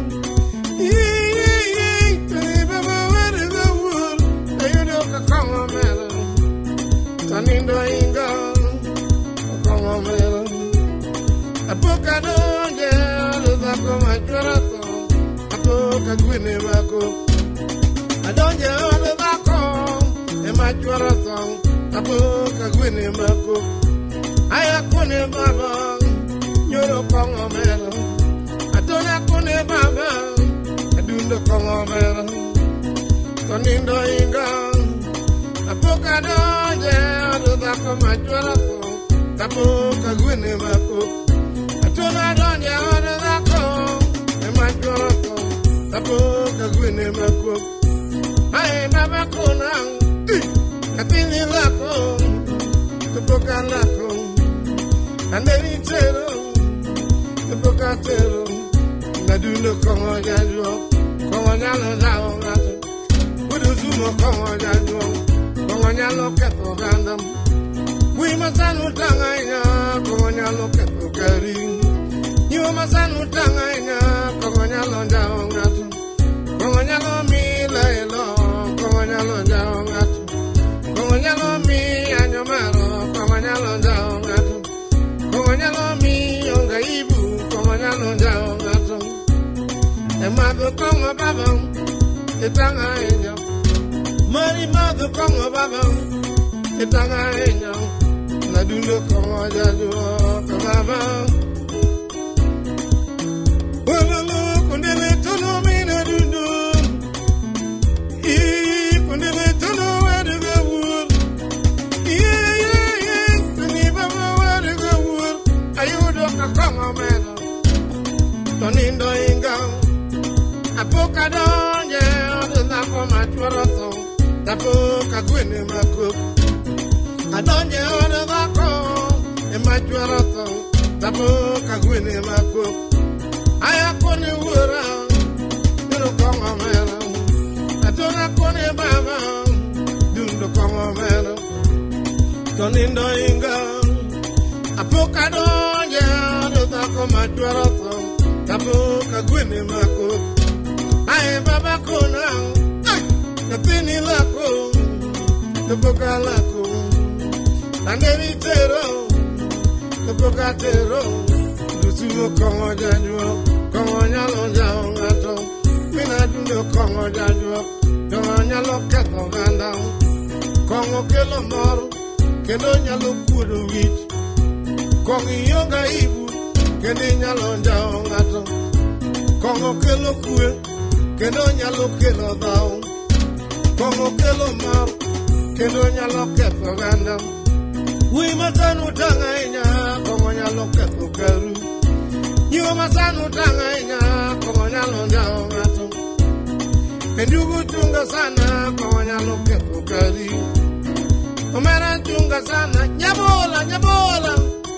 i i i baba wadega wul ayodo kakongo melo tanindo inga kakongo melo apoka donje aluzako machwarato apoka gwene wako adonje aluzako e machwarato apoka gwene wako aya kone baba nyoro kongo melo atona kone baba adundo kongo melo tonindo inga apoka donje aluzako machwarato apoka gwene wako atona donje aluzako e machwarato apoka gwene wako ay baba kona katini lako tupoka lako andeni tero tupoka tero naduno kongo jadwo kongo nyalo dao ngato buduzumo kongo jadwo kongo nyalo keto gandam wi masanu tanganya kongo nyalo keto kari nyo masanu tanganya kongo nyalo dao ngato kongo nyalo mila elo kongo nyalo dao ngato kongo nyalo mi anyomaro kongo nyalo dao ngato kongo nyalo mi onga ibu kongo nyalo dao ngato e madu kongo baba etanga enyo mari madu kongo baba etanga enyo nadundo kongo jadu baba wala kundele tono mina dundo i kundele tono wadega wur yeah yeah yeah tuni baba wadega wur ayudo kakongo melo tonindo inga apoka donje odako machwarato apoka gwene mako adonje odako e machwarato apoka gwene mako aya kone wura nero kongo melo atona kone baba dundo kongo meno tonindo inga apokado ya do tako matwaro to tapoka gwene mako ai baba kona napini lako tapoka lako anderi tero tapoka tero dusumo kongo janyo kongo nyalo jao ngato mina dundo kongo janyo kongo nyalo kato ganda kongo kelo moro kendo nyalo kudo wich kongo yoga ibu kendo nyalo jao ngato kongo kelo kue kendo nyalo kelo dao kongo kelo moro kendo nyalo kato ganda wi matanu tanga inya kongo nyalo kato karu Nyo masanu tanga inya kongo nyalo jao ngato Endugu chunga sana kongo nyalo kepo kari Omera chunga sana nyabola nyabola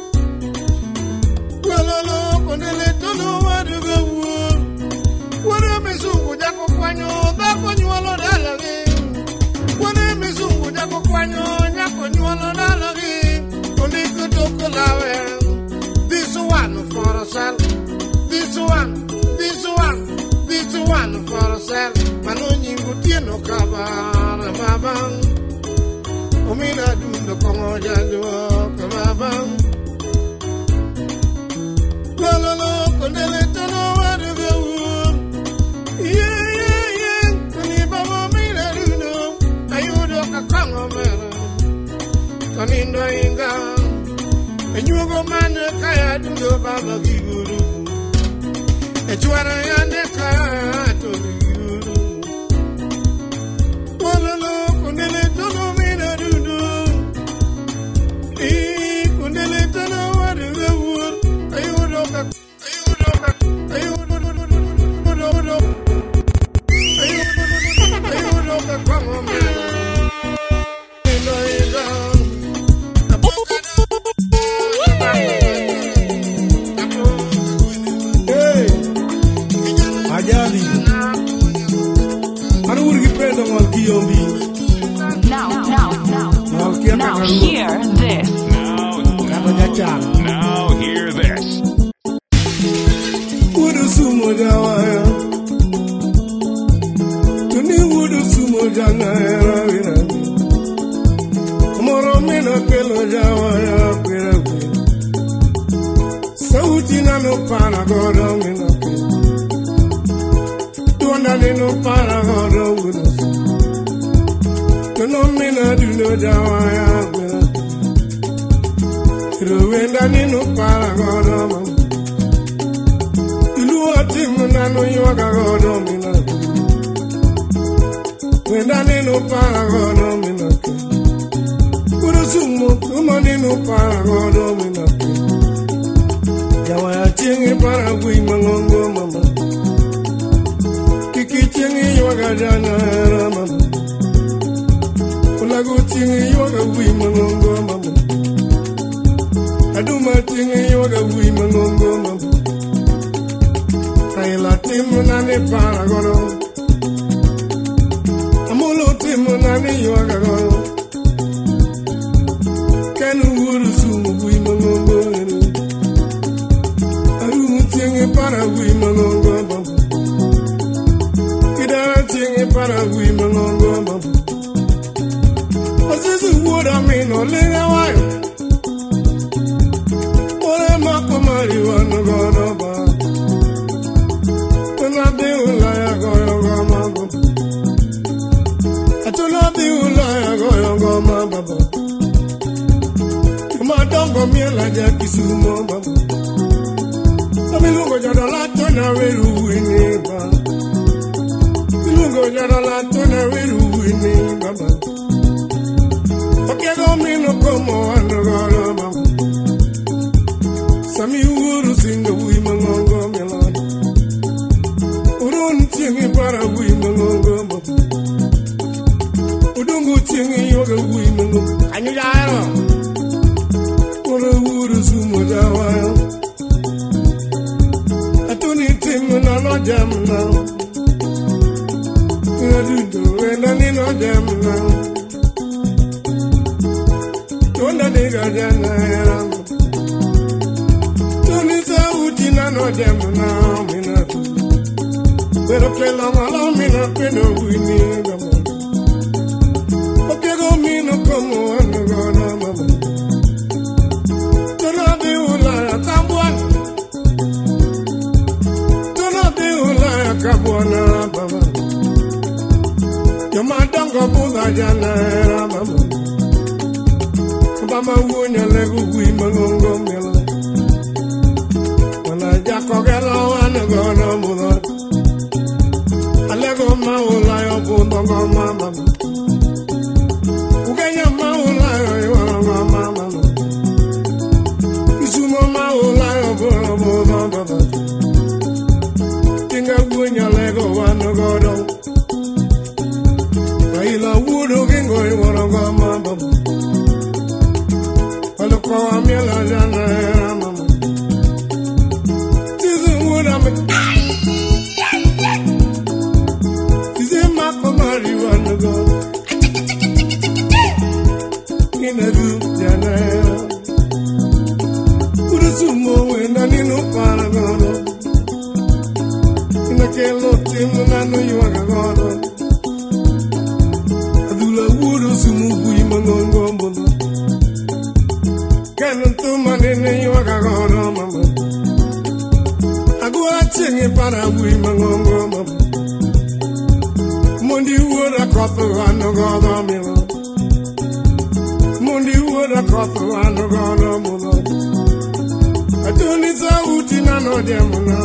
Walolo kondele tono waduga uo Wane mizungu jako kwanyo bako nyuolo dalagi Wane mizungu jako kwanyo nyako nyuolo dalagi Kondiko toko lawe This one for a sell. This one, this one, this one for a sell. Manoni gutieno kabara babang. Omina dundo kongo janjo kababang. La la la, kondele tono waduga uo. Yeah yeah yeah, kani baba mina dundo. Ayudo kakongo mera. Kanindo inga. Enyugo mane kaya dundo baba giguru Echwara yane kaya to giguru Walolo kundele tono mina dundo Ee kundele tono waduga uur Ayudo ka Ayudo ka Ayudo Ayudo Ayudo ka kongo mena Ino ino Now, now, now, now, hear this. Now, now hear this. Wudu sumo jawaya, tuni wudu sumo jangaya wira. Moro mina kelo jawaya wira wira. Sauti na no pana godo mina kelo. Tuanda ni no pana godo wira. No mina do no jawaya mina. Ruwenda ni no para godo mama. Ilu ati mina no yoga godo mina. Wenda ni no para godo mina. Uru sumo kuma ni no para godo mina. Jawaya chingi para gui mangongo mama. Kiki chingi yoga jana era mama. Lagu tingi yoga wi mangongo mama. Aduma tingi yoga wi mangongo mama. Kaila timu nani para gono. Amolo timu nani yoga gono. Kenu wuru sumu wi mangongo ene. Arumu tingi para wi mangongo mama. Kidara tingi para wi mangongo mama. This is what I mean, no linger wine. What am I coming to go over? When I do like I go, I go, I do not do like I go, I go, my baba. Come on, don't go me like that, kiss you, my baba. I mean, look at the light, turn a real winning, baba. Look at the light, turn a real winning, baba. Quiero mi no como ando goroma. Sami uru singa wi mangongo melon. Urun tingi para wi mangongo. Udungu tingi yoga wi mangongo. Anyu jairo. Uru uru sumo jawa. Atuni timu na no jam na. Ina dudu ena ni no jam na. diga jana Tuni sa utina no dem na mina Pero que la mala mina peno wini gamo Okay go mino como anu gona mama Tuna de ula tambuan Tuna de ula kabuana baba Yo madanga buda jana mama Mama wunya legu wi mangongo mela Wana jako gela wana gona muda Alego maula yo bundongo mama Ugenya maula yo wana mama Isumo maula yo bundongo mama Tinga wunya lego wana gona Kaila wudo gengo yo wana mama Aloko amela jana mama Tizu wuda me Tize mako mari wana go Ina du jana Urusumo wenda nino para gono Ina kelo timu nano yuwaga gono Adula urusumo hui mangongo mbono Can't manene yuwaga gono mama Agua chingi para hui mangongo mama Mundi wura kofu wano gono mila Mundi wura kofu wano gono mula Atuni sa uti nano demuna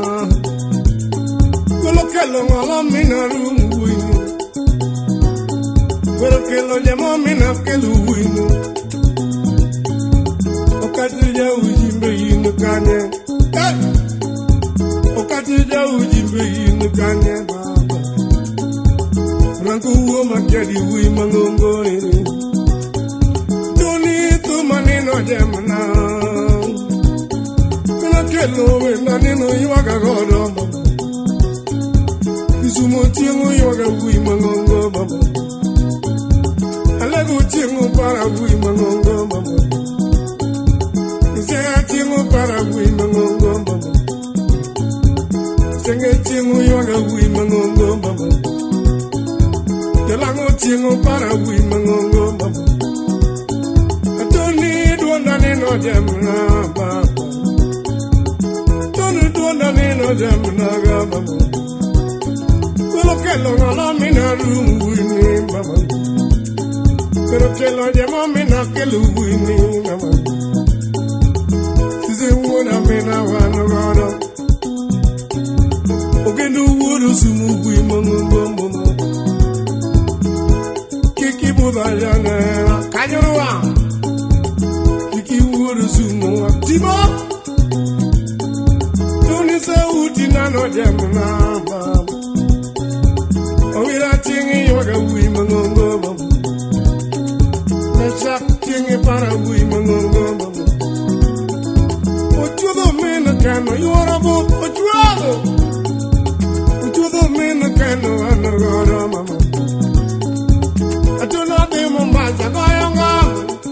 Kulo kelo ngolo mina rumu winu Kulo kelo jemo mina kelu winu Okatija ujimbe yinu kanye hey! Okatija ujimbe yinu kanye baba Franku uo makedi ui mangongo iri Tuni tu manino jemna Kuna kelo wenda nino yuwaga godo baba Isumo tiengu yuwaga ui mangongo baba Alegu tiengu para ui mangongo baba Senga tingu para wi mangongo baba Senga tingu yoga wi mangongo baba Telango tingu para wi mangongo baba Atoni duonda nino jamna baba Toni duonda nino jamna baba Kulo kelo ngala mina rungu ni baba Pero kelo jamo mina kelu wini baba Wuna mina wana gana Ogendu wudu sumu wi mangungo mama Kiki buda jana Kanyurwa Kiki wudu sumu wa Timo Tuni sa uti nano jamna baba Owira tingi yoga wi mangungo mama Nasha tingi para wi mangungo mama Cano, you are a boat, but you are the you the men the cano and the god mama. I do not think Mombasa going on.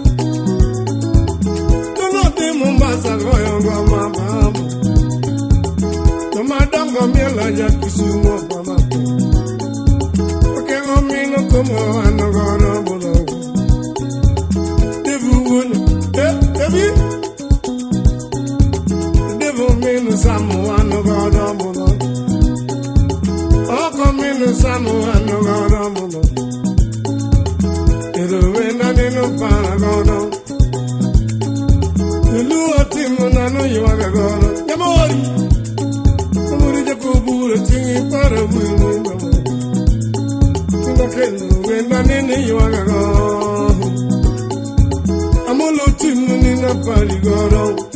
Do not think Mombasa going on, mama. No madam Gamila Yakisumo, mama. Okay, I'm in a como and the god below. Devil, eh, Samoa no godo muno. Oh, come in the Samoa no godo muno. It'll win and in a paragono. You know a team and I know you are a god. Yamori. Somebody the Kubura thing para winning. In the kennel, when I need you are a god. I'm all team in a paragono.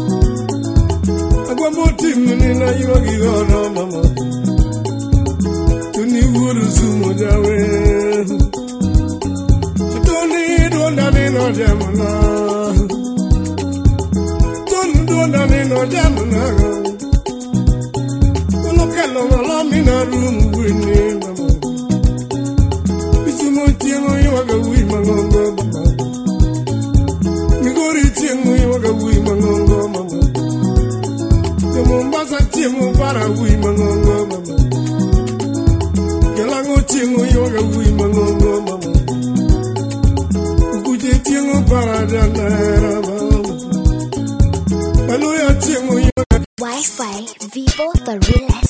Agwamoti munina yogi gono mama Tuni wuru sumo jawe Tuni donda nino jamuna Tuni donda nino jamuna Ulo kelo ngala mina rumu wini mama Isumo tiengo yoga wi mangongo mama wi mangongo mama. Kelango tingo yoga wi mangongo mama. Kuje tingo paradana mama. Aloya tingo yoga. Wi-Fi Vivo the realest.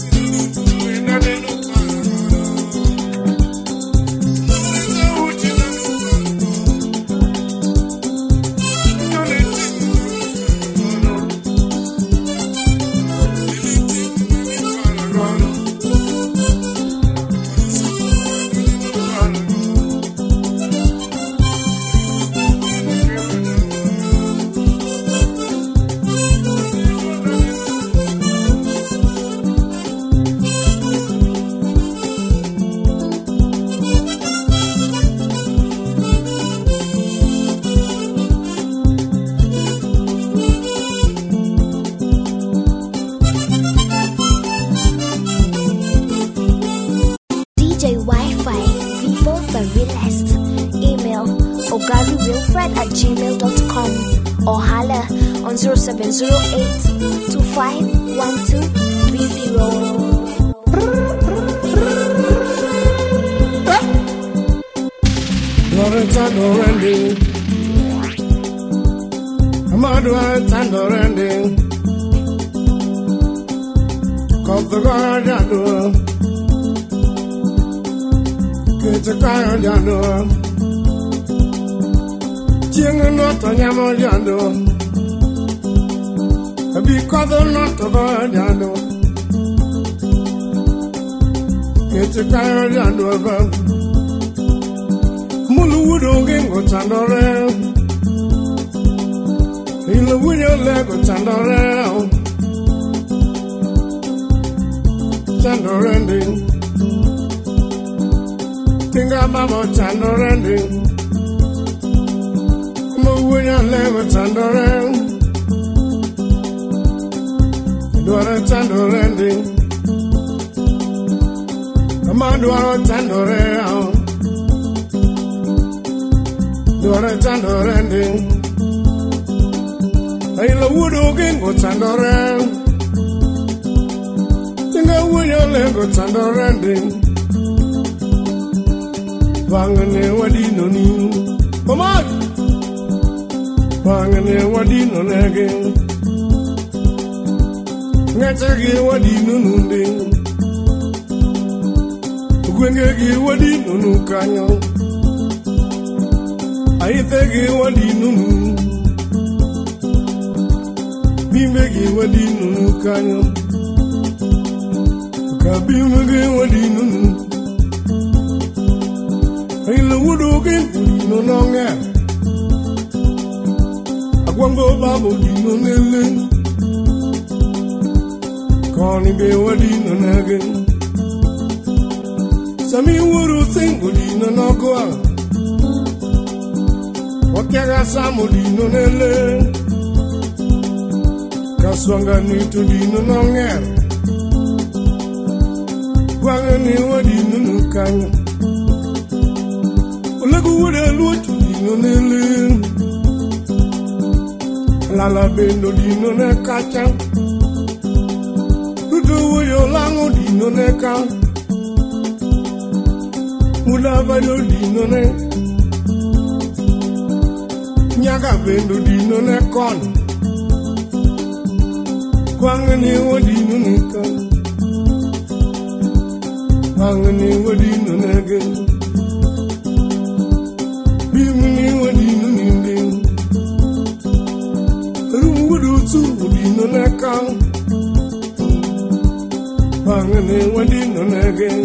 at gmail dot com or holla on zero seven zero eight two five one two three zero. Loretta Dorendi, Amadua Tandorendi, Kotagajado, Kitakajado, Chinganotanyamo Jado, because of not of Jado, Kitakajado. Mulu gengo tandore, ilu wuyo lego tandore, tandorendi, tinga mamo tandorendi, mulu wuyo lego tandore, dwara tandorendi, amadwara tandore. Dora Tandorende, I love Wudo Gingo Tandore, Tinga Wuyo Lego Tandorende, Wangane Wadino Ni, Mama, Wangane Wadino Nege, Natagi Wadino Nundi, Gwengegi Wadino Nukanyo. I think you want the nunu. Be making what the nunu can you? Can be making what the nunu. I love wood again, no longer. I won't go bubble, you know, Nelly. Calling me what the nunu again. Some you would think, but you know, no go out. Wakega samudino nele Kaswanga nitu dino nonger Wanga ni wadino nukanya Olagu wada luotu dino nele Lala bendo dino ne kacha Ruto woyo lango dino ne ka Mudavado dino ne Nyaga bendo dino ne kon Kwangani wadino ne kon Kwangani wadino ne gen Bimini wadino ne gen Rumudu tu wadino ne kon Kwangani wadino ne gen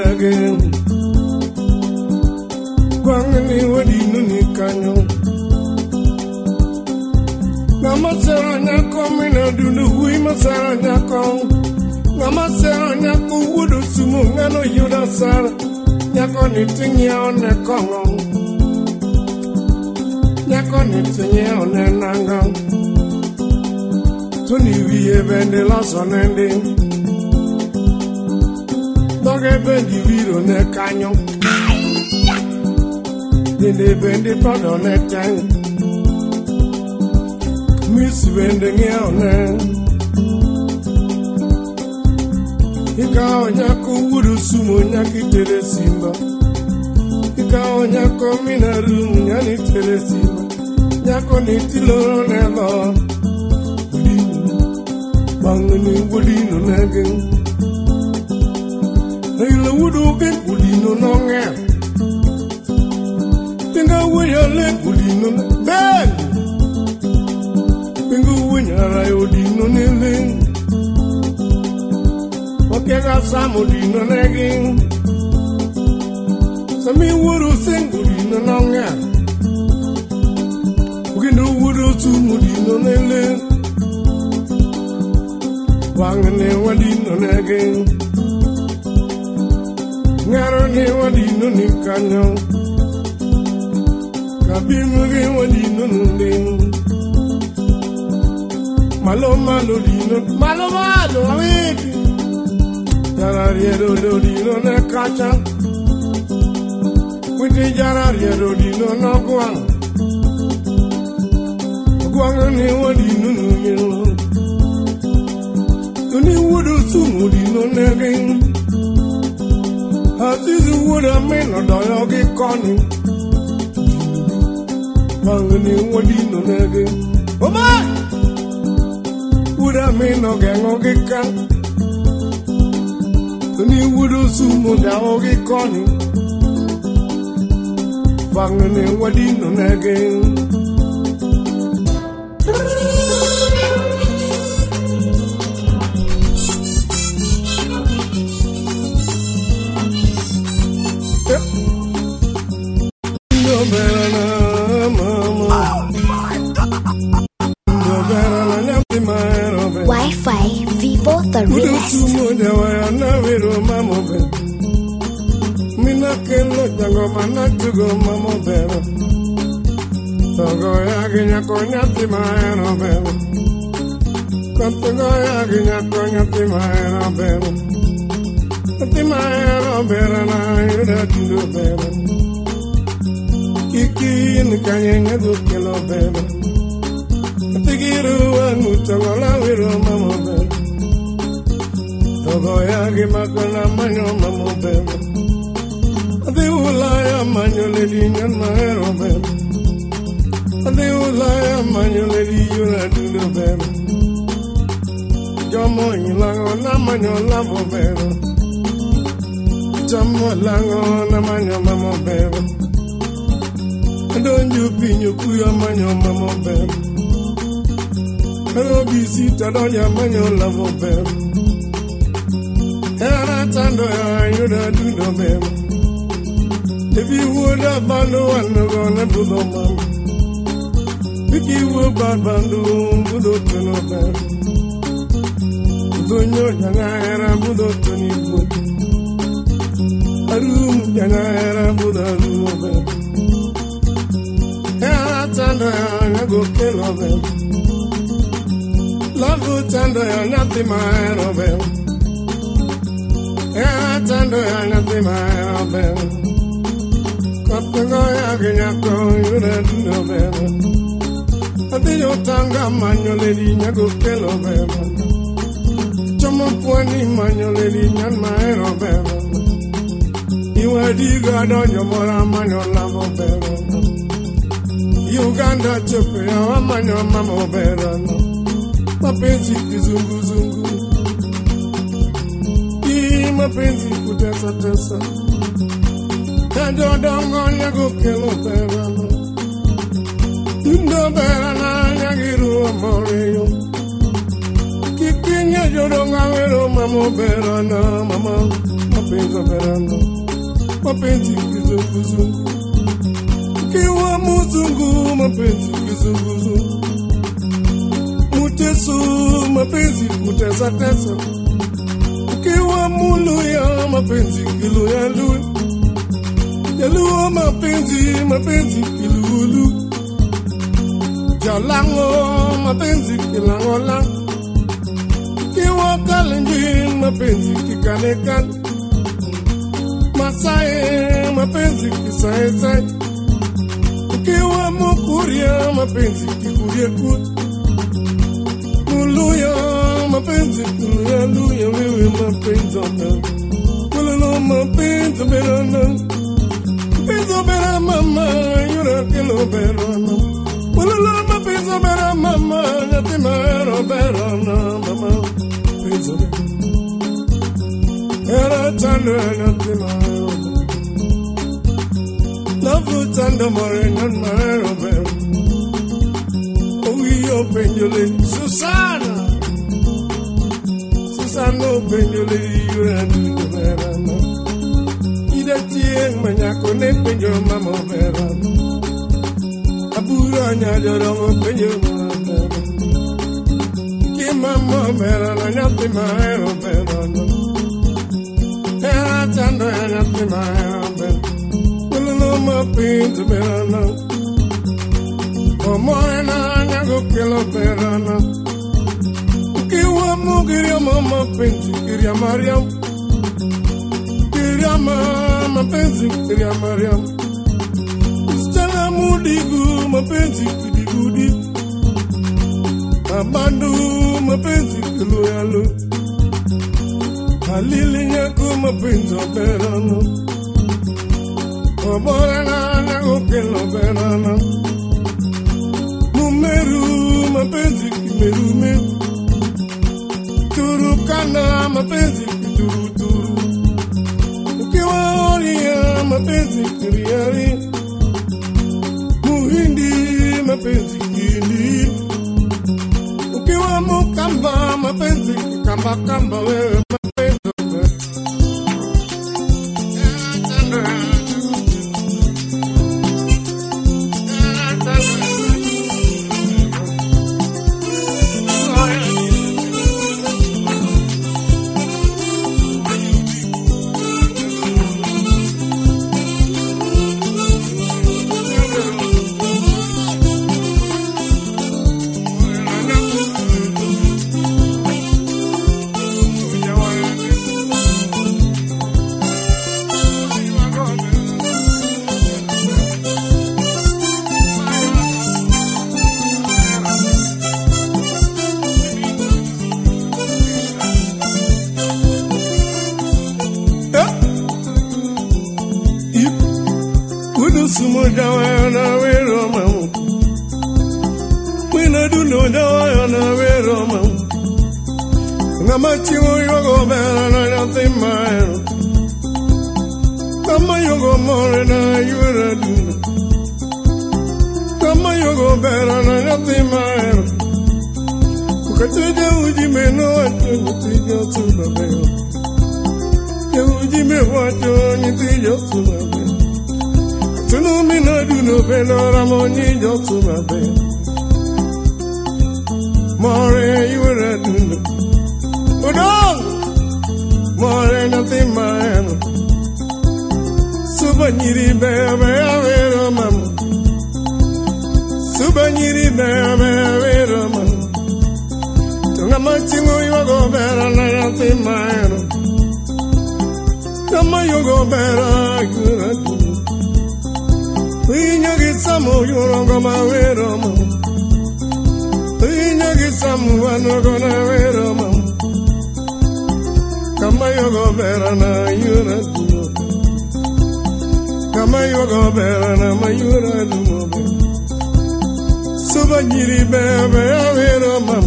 again. Kwangani wadino ni kanyo. Namasera nyako mina dunu hui masera nyako. Namasera nyako wudu sumu ngano yuda sara. Nyako ni tingia one kongo. Nyako ni tingia one nanga. Tuni wiye bende laso nende. Doge bendi viro ne kanyo. Dende bendi pado ne tang. Miss bende ngeo ne. Ika nyako wudu sumo nyaki tere simba. Ika nyako minaru nyani tere simba. Nyako ni tilo ne lo. Bangani wudino negen. Naila wudogen wudino nonge. Tinga wuyale wudino ben. Tinga wunyara wudino nelen. Okega sam wudino negen. Sami wudu sen wudino nonge. Ugino wudu tu wudino nelen. Wangane wadino negen. Ngaro ne wadino ni kanyo. Kabimu ge wadino nundin. Malo malo dino. Malo malo awiki. Jarariedo do dino ne kacha. Witi jarariedo dino no guang. Guangane wadino nundin. Tuni wudu sumu dino negen. Azizu wuda meno doyogi koni. Mangani wadino negen. Omai! Wuda meno gengogi kan. Tuni wudu sumu daogi koni. Mangani wadino negen. Wi-Fi, Vivo the realest. Mina kelo jango mana jugo mamo bero. Togo yagi nyako nyati maero bero. Kantogo yagi nyako nyati maero bero. Nyati maero bero na yuda dindo bero. Kiki nikanye nyedu kelo bero. Tigiru wangu changola wiro mamo bero. Togo yagi makona manyo mamo bero. Adi ulaya manyo ledi nyan maero bero. Adi ulaya manyo ledi yura dundo bero. Jomo ilango na manyo lavo bero. Jomo lango na manyo mamo bero. Donju pinyo kuyo manyo mamo bero. Hello bisita donya manyo lavo bero. Era tando ya yuda dundo bero. If you would have bandu one gonna do the man. If you would bad bandu budo tono bero. Donyo janga era budo toni budo. Arum janga era budo arum bero. Era tando ya go kelo bero. Love tando ya nyati maero bero. Era tando ya nyati maero bero. Kapengo yagi nyako yura dundo bero. Ati yotanga manyo ledi nyago kelo bero. Chomo puani manyo ledi nyan maero bero. Iwa diga donyo mora manyo lavo bero. Uganda chope ya wa manyo mamo bero. Mapenzi kizungu zungu. Ii mapenzi kutesa tesa. Tajo dongo nyago kelo perano. Tundo perana nyagiru amoreyo. Kikinya jodonga wero mamo perana mama. mapenzi berano mapenzi kizunguzungu kiwa muzungu mapenzi kizunguzungu muteso mapenzi kutesa tesa kiwa muluya mapenzi kiluya luya yaluwa mapenzi mapenzi kilulu jalango mapenzi kilango lang kiwa kalenjin mapenzi kikanekan masae mapenzi kisae sae kiwa mukuria mapenzi kikuria kut muluya mapenzi kuluya luya wewe mapenzi ona kululu mapenzi berana mapenzi bera mama yura kilo berana kululu mapenzi bera mama yatima ero berana mama mapenzi era tando yatima ero love tando morena maro bera Oyo penjole Susana Susana penjole yura berana ida tieng manyako ne penjo mama berana abura nya joro penjo mama ki mama berana nyati maero berana era tando nyati maero berana no ma penjo berana o morena nyago kelo berana kiwa mugiria mama penjo kiria mariam kiria mama penjo kiria mariam stana mudigu mapenzi kidigudi abandu mapenzi kiloyalo halili nyako mapenzi berana oborana nyago kelo berana numeru mapenzi kimerume turukana mapenzi kituruturu ukiwa oria mapenzi kiriari muhindi mapenzi kindi ukiwa mukamba mapenzi kamba kamba wewe mapenzi sumo dawa na wero mau Wina du no dawa na wero mau Ngama chiwo yogo bera na yate maero Kama yogo more na yura du Kama yogo bera na yate maero Kukateja uji meno wacho nitijo tunabeo Ya uji me wacho nitijo tunabeo Tunu mina du no beno ramoni jotu mabe More you were do no Udon More nothing man Suba nyiri bebe avero mamu Suba nyiri bebe avero mamu Tunga machingo yogo bera na nothing man Kama yogo bera yura do Winya gisamu yurongo mawero mo Winya gisamu wanogo na wero mo Kama yogo bera na yura dumo Kama yogo bera na mayura dumo Suba nyiri bebe awero mo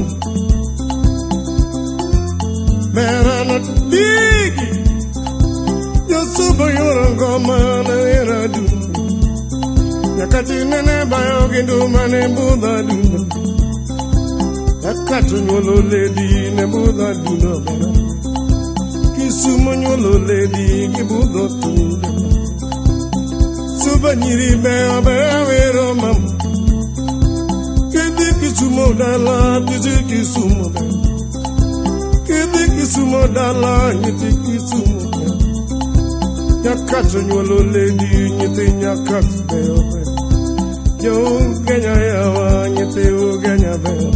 Bera na bigi Yo suba yurongo mana wera dumo Yakati nene bayo gindu mane buda duno Yakati nyolo lady ne buda duno Sumonyolo lady Gibudo Subanyiri Bea Bea Vero Mam Kidiki Sumo Dala Tiziki Sumo Kidiki Sumo Dala Nitiki Sumo Nyakatso Nyolo lady Nyite Nyakatso Bea Yo Kenya Yawa Nyite Ugenya Bea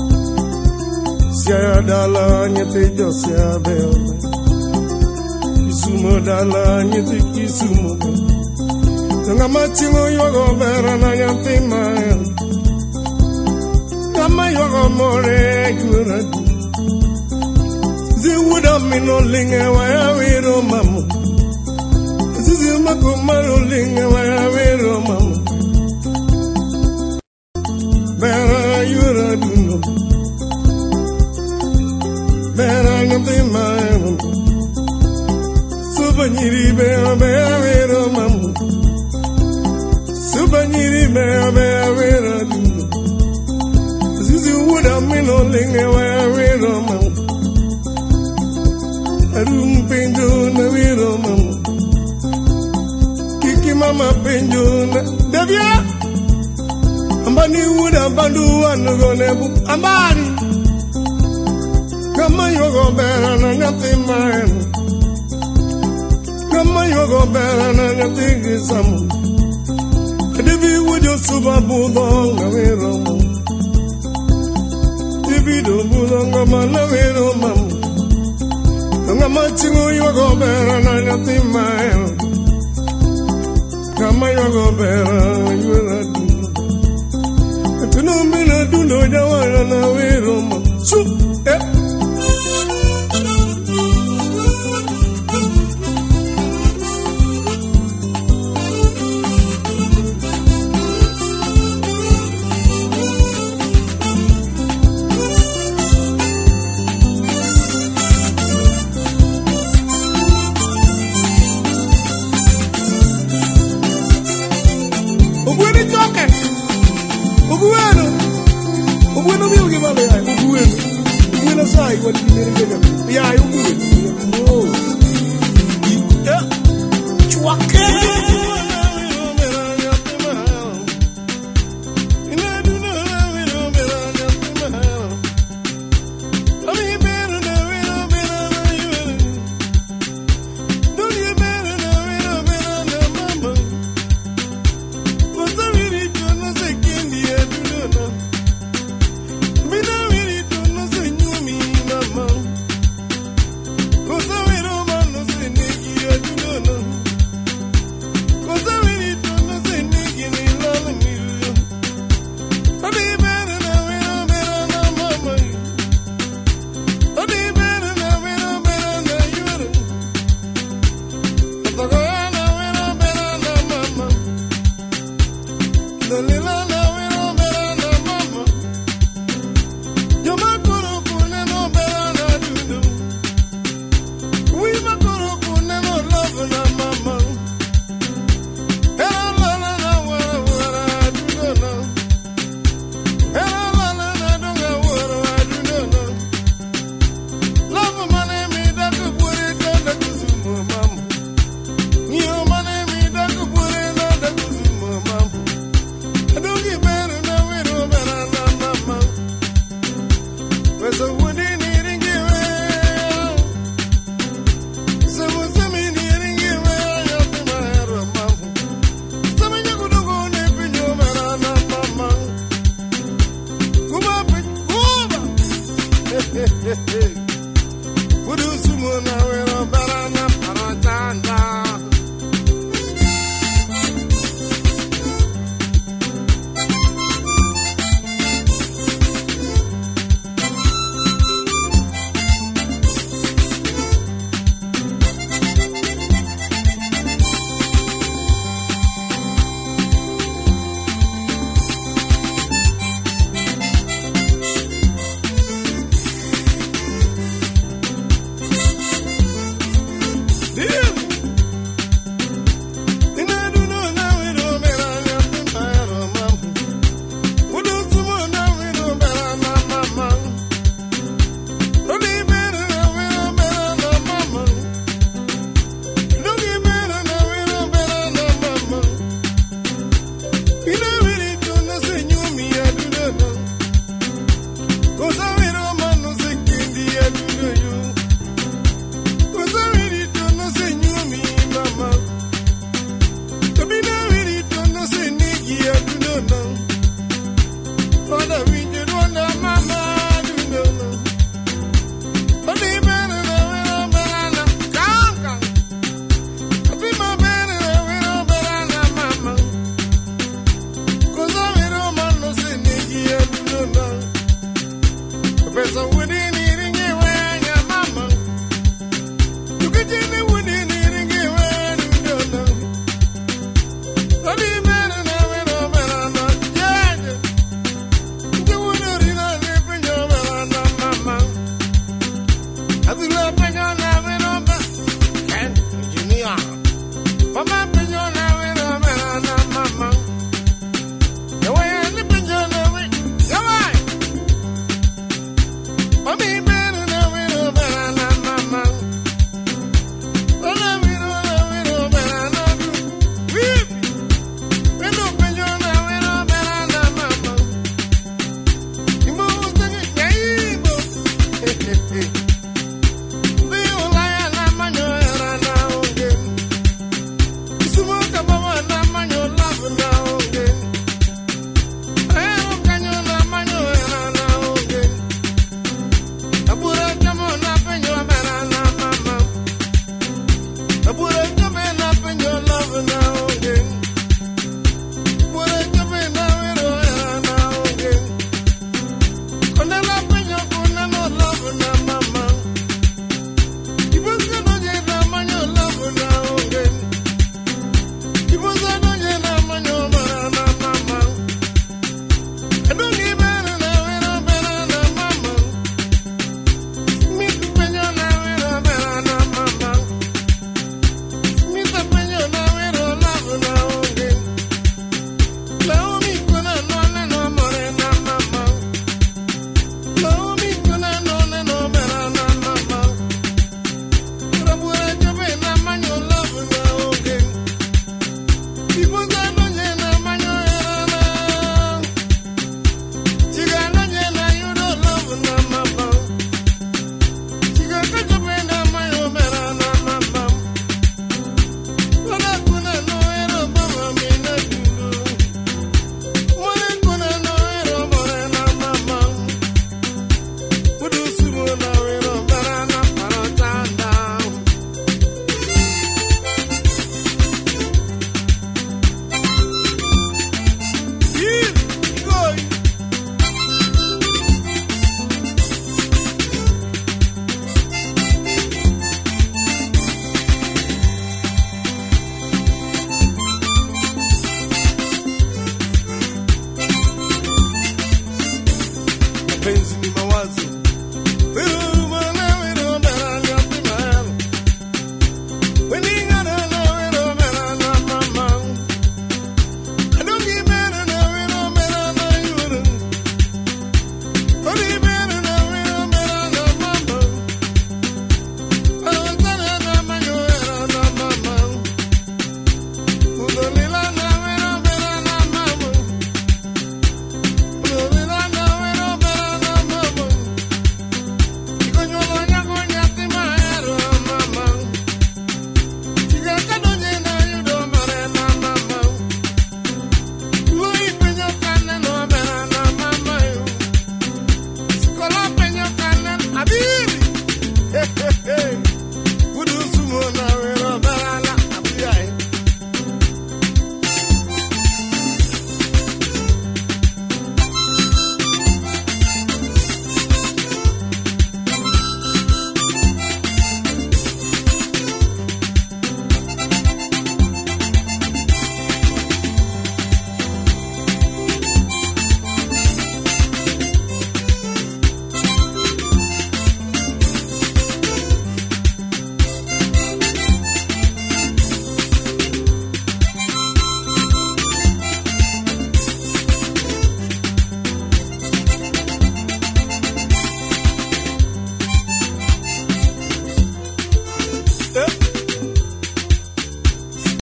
Sia Dala Nyite Josia Bea Sumo dala nyiti kisumo Nga machingo yogo vera na yantima Kama yogo more yura Zizi wuda mino linge waya wiro mamu Zizi makumaro linge waya wiro mamu Vera yura duno Vera yantima Subanyiri bea bea vero mamu Subanyiri bea bea vero duno Zizi wuda mino linge wea vero mamu Arum penjo na vero mamu Kiki mama penjo na Devya Ambani wuda bandu wanu gonebu Ambani Kama yogo bera na nyati maenu Kama yogo bera na nyati samu Devi wujo suba budonga vero mamu Devi do budonga mana vero mamu Nga machingo yogo bera na nyati maenu Kama yogo bera yuela duno Tuno mina duno jawara na vero mamu Su, eh What you did again? Yeah, you do. Oh, yeah. Chwake. mapenzi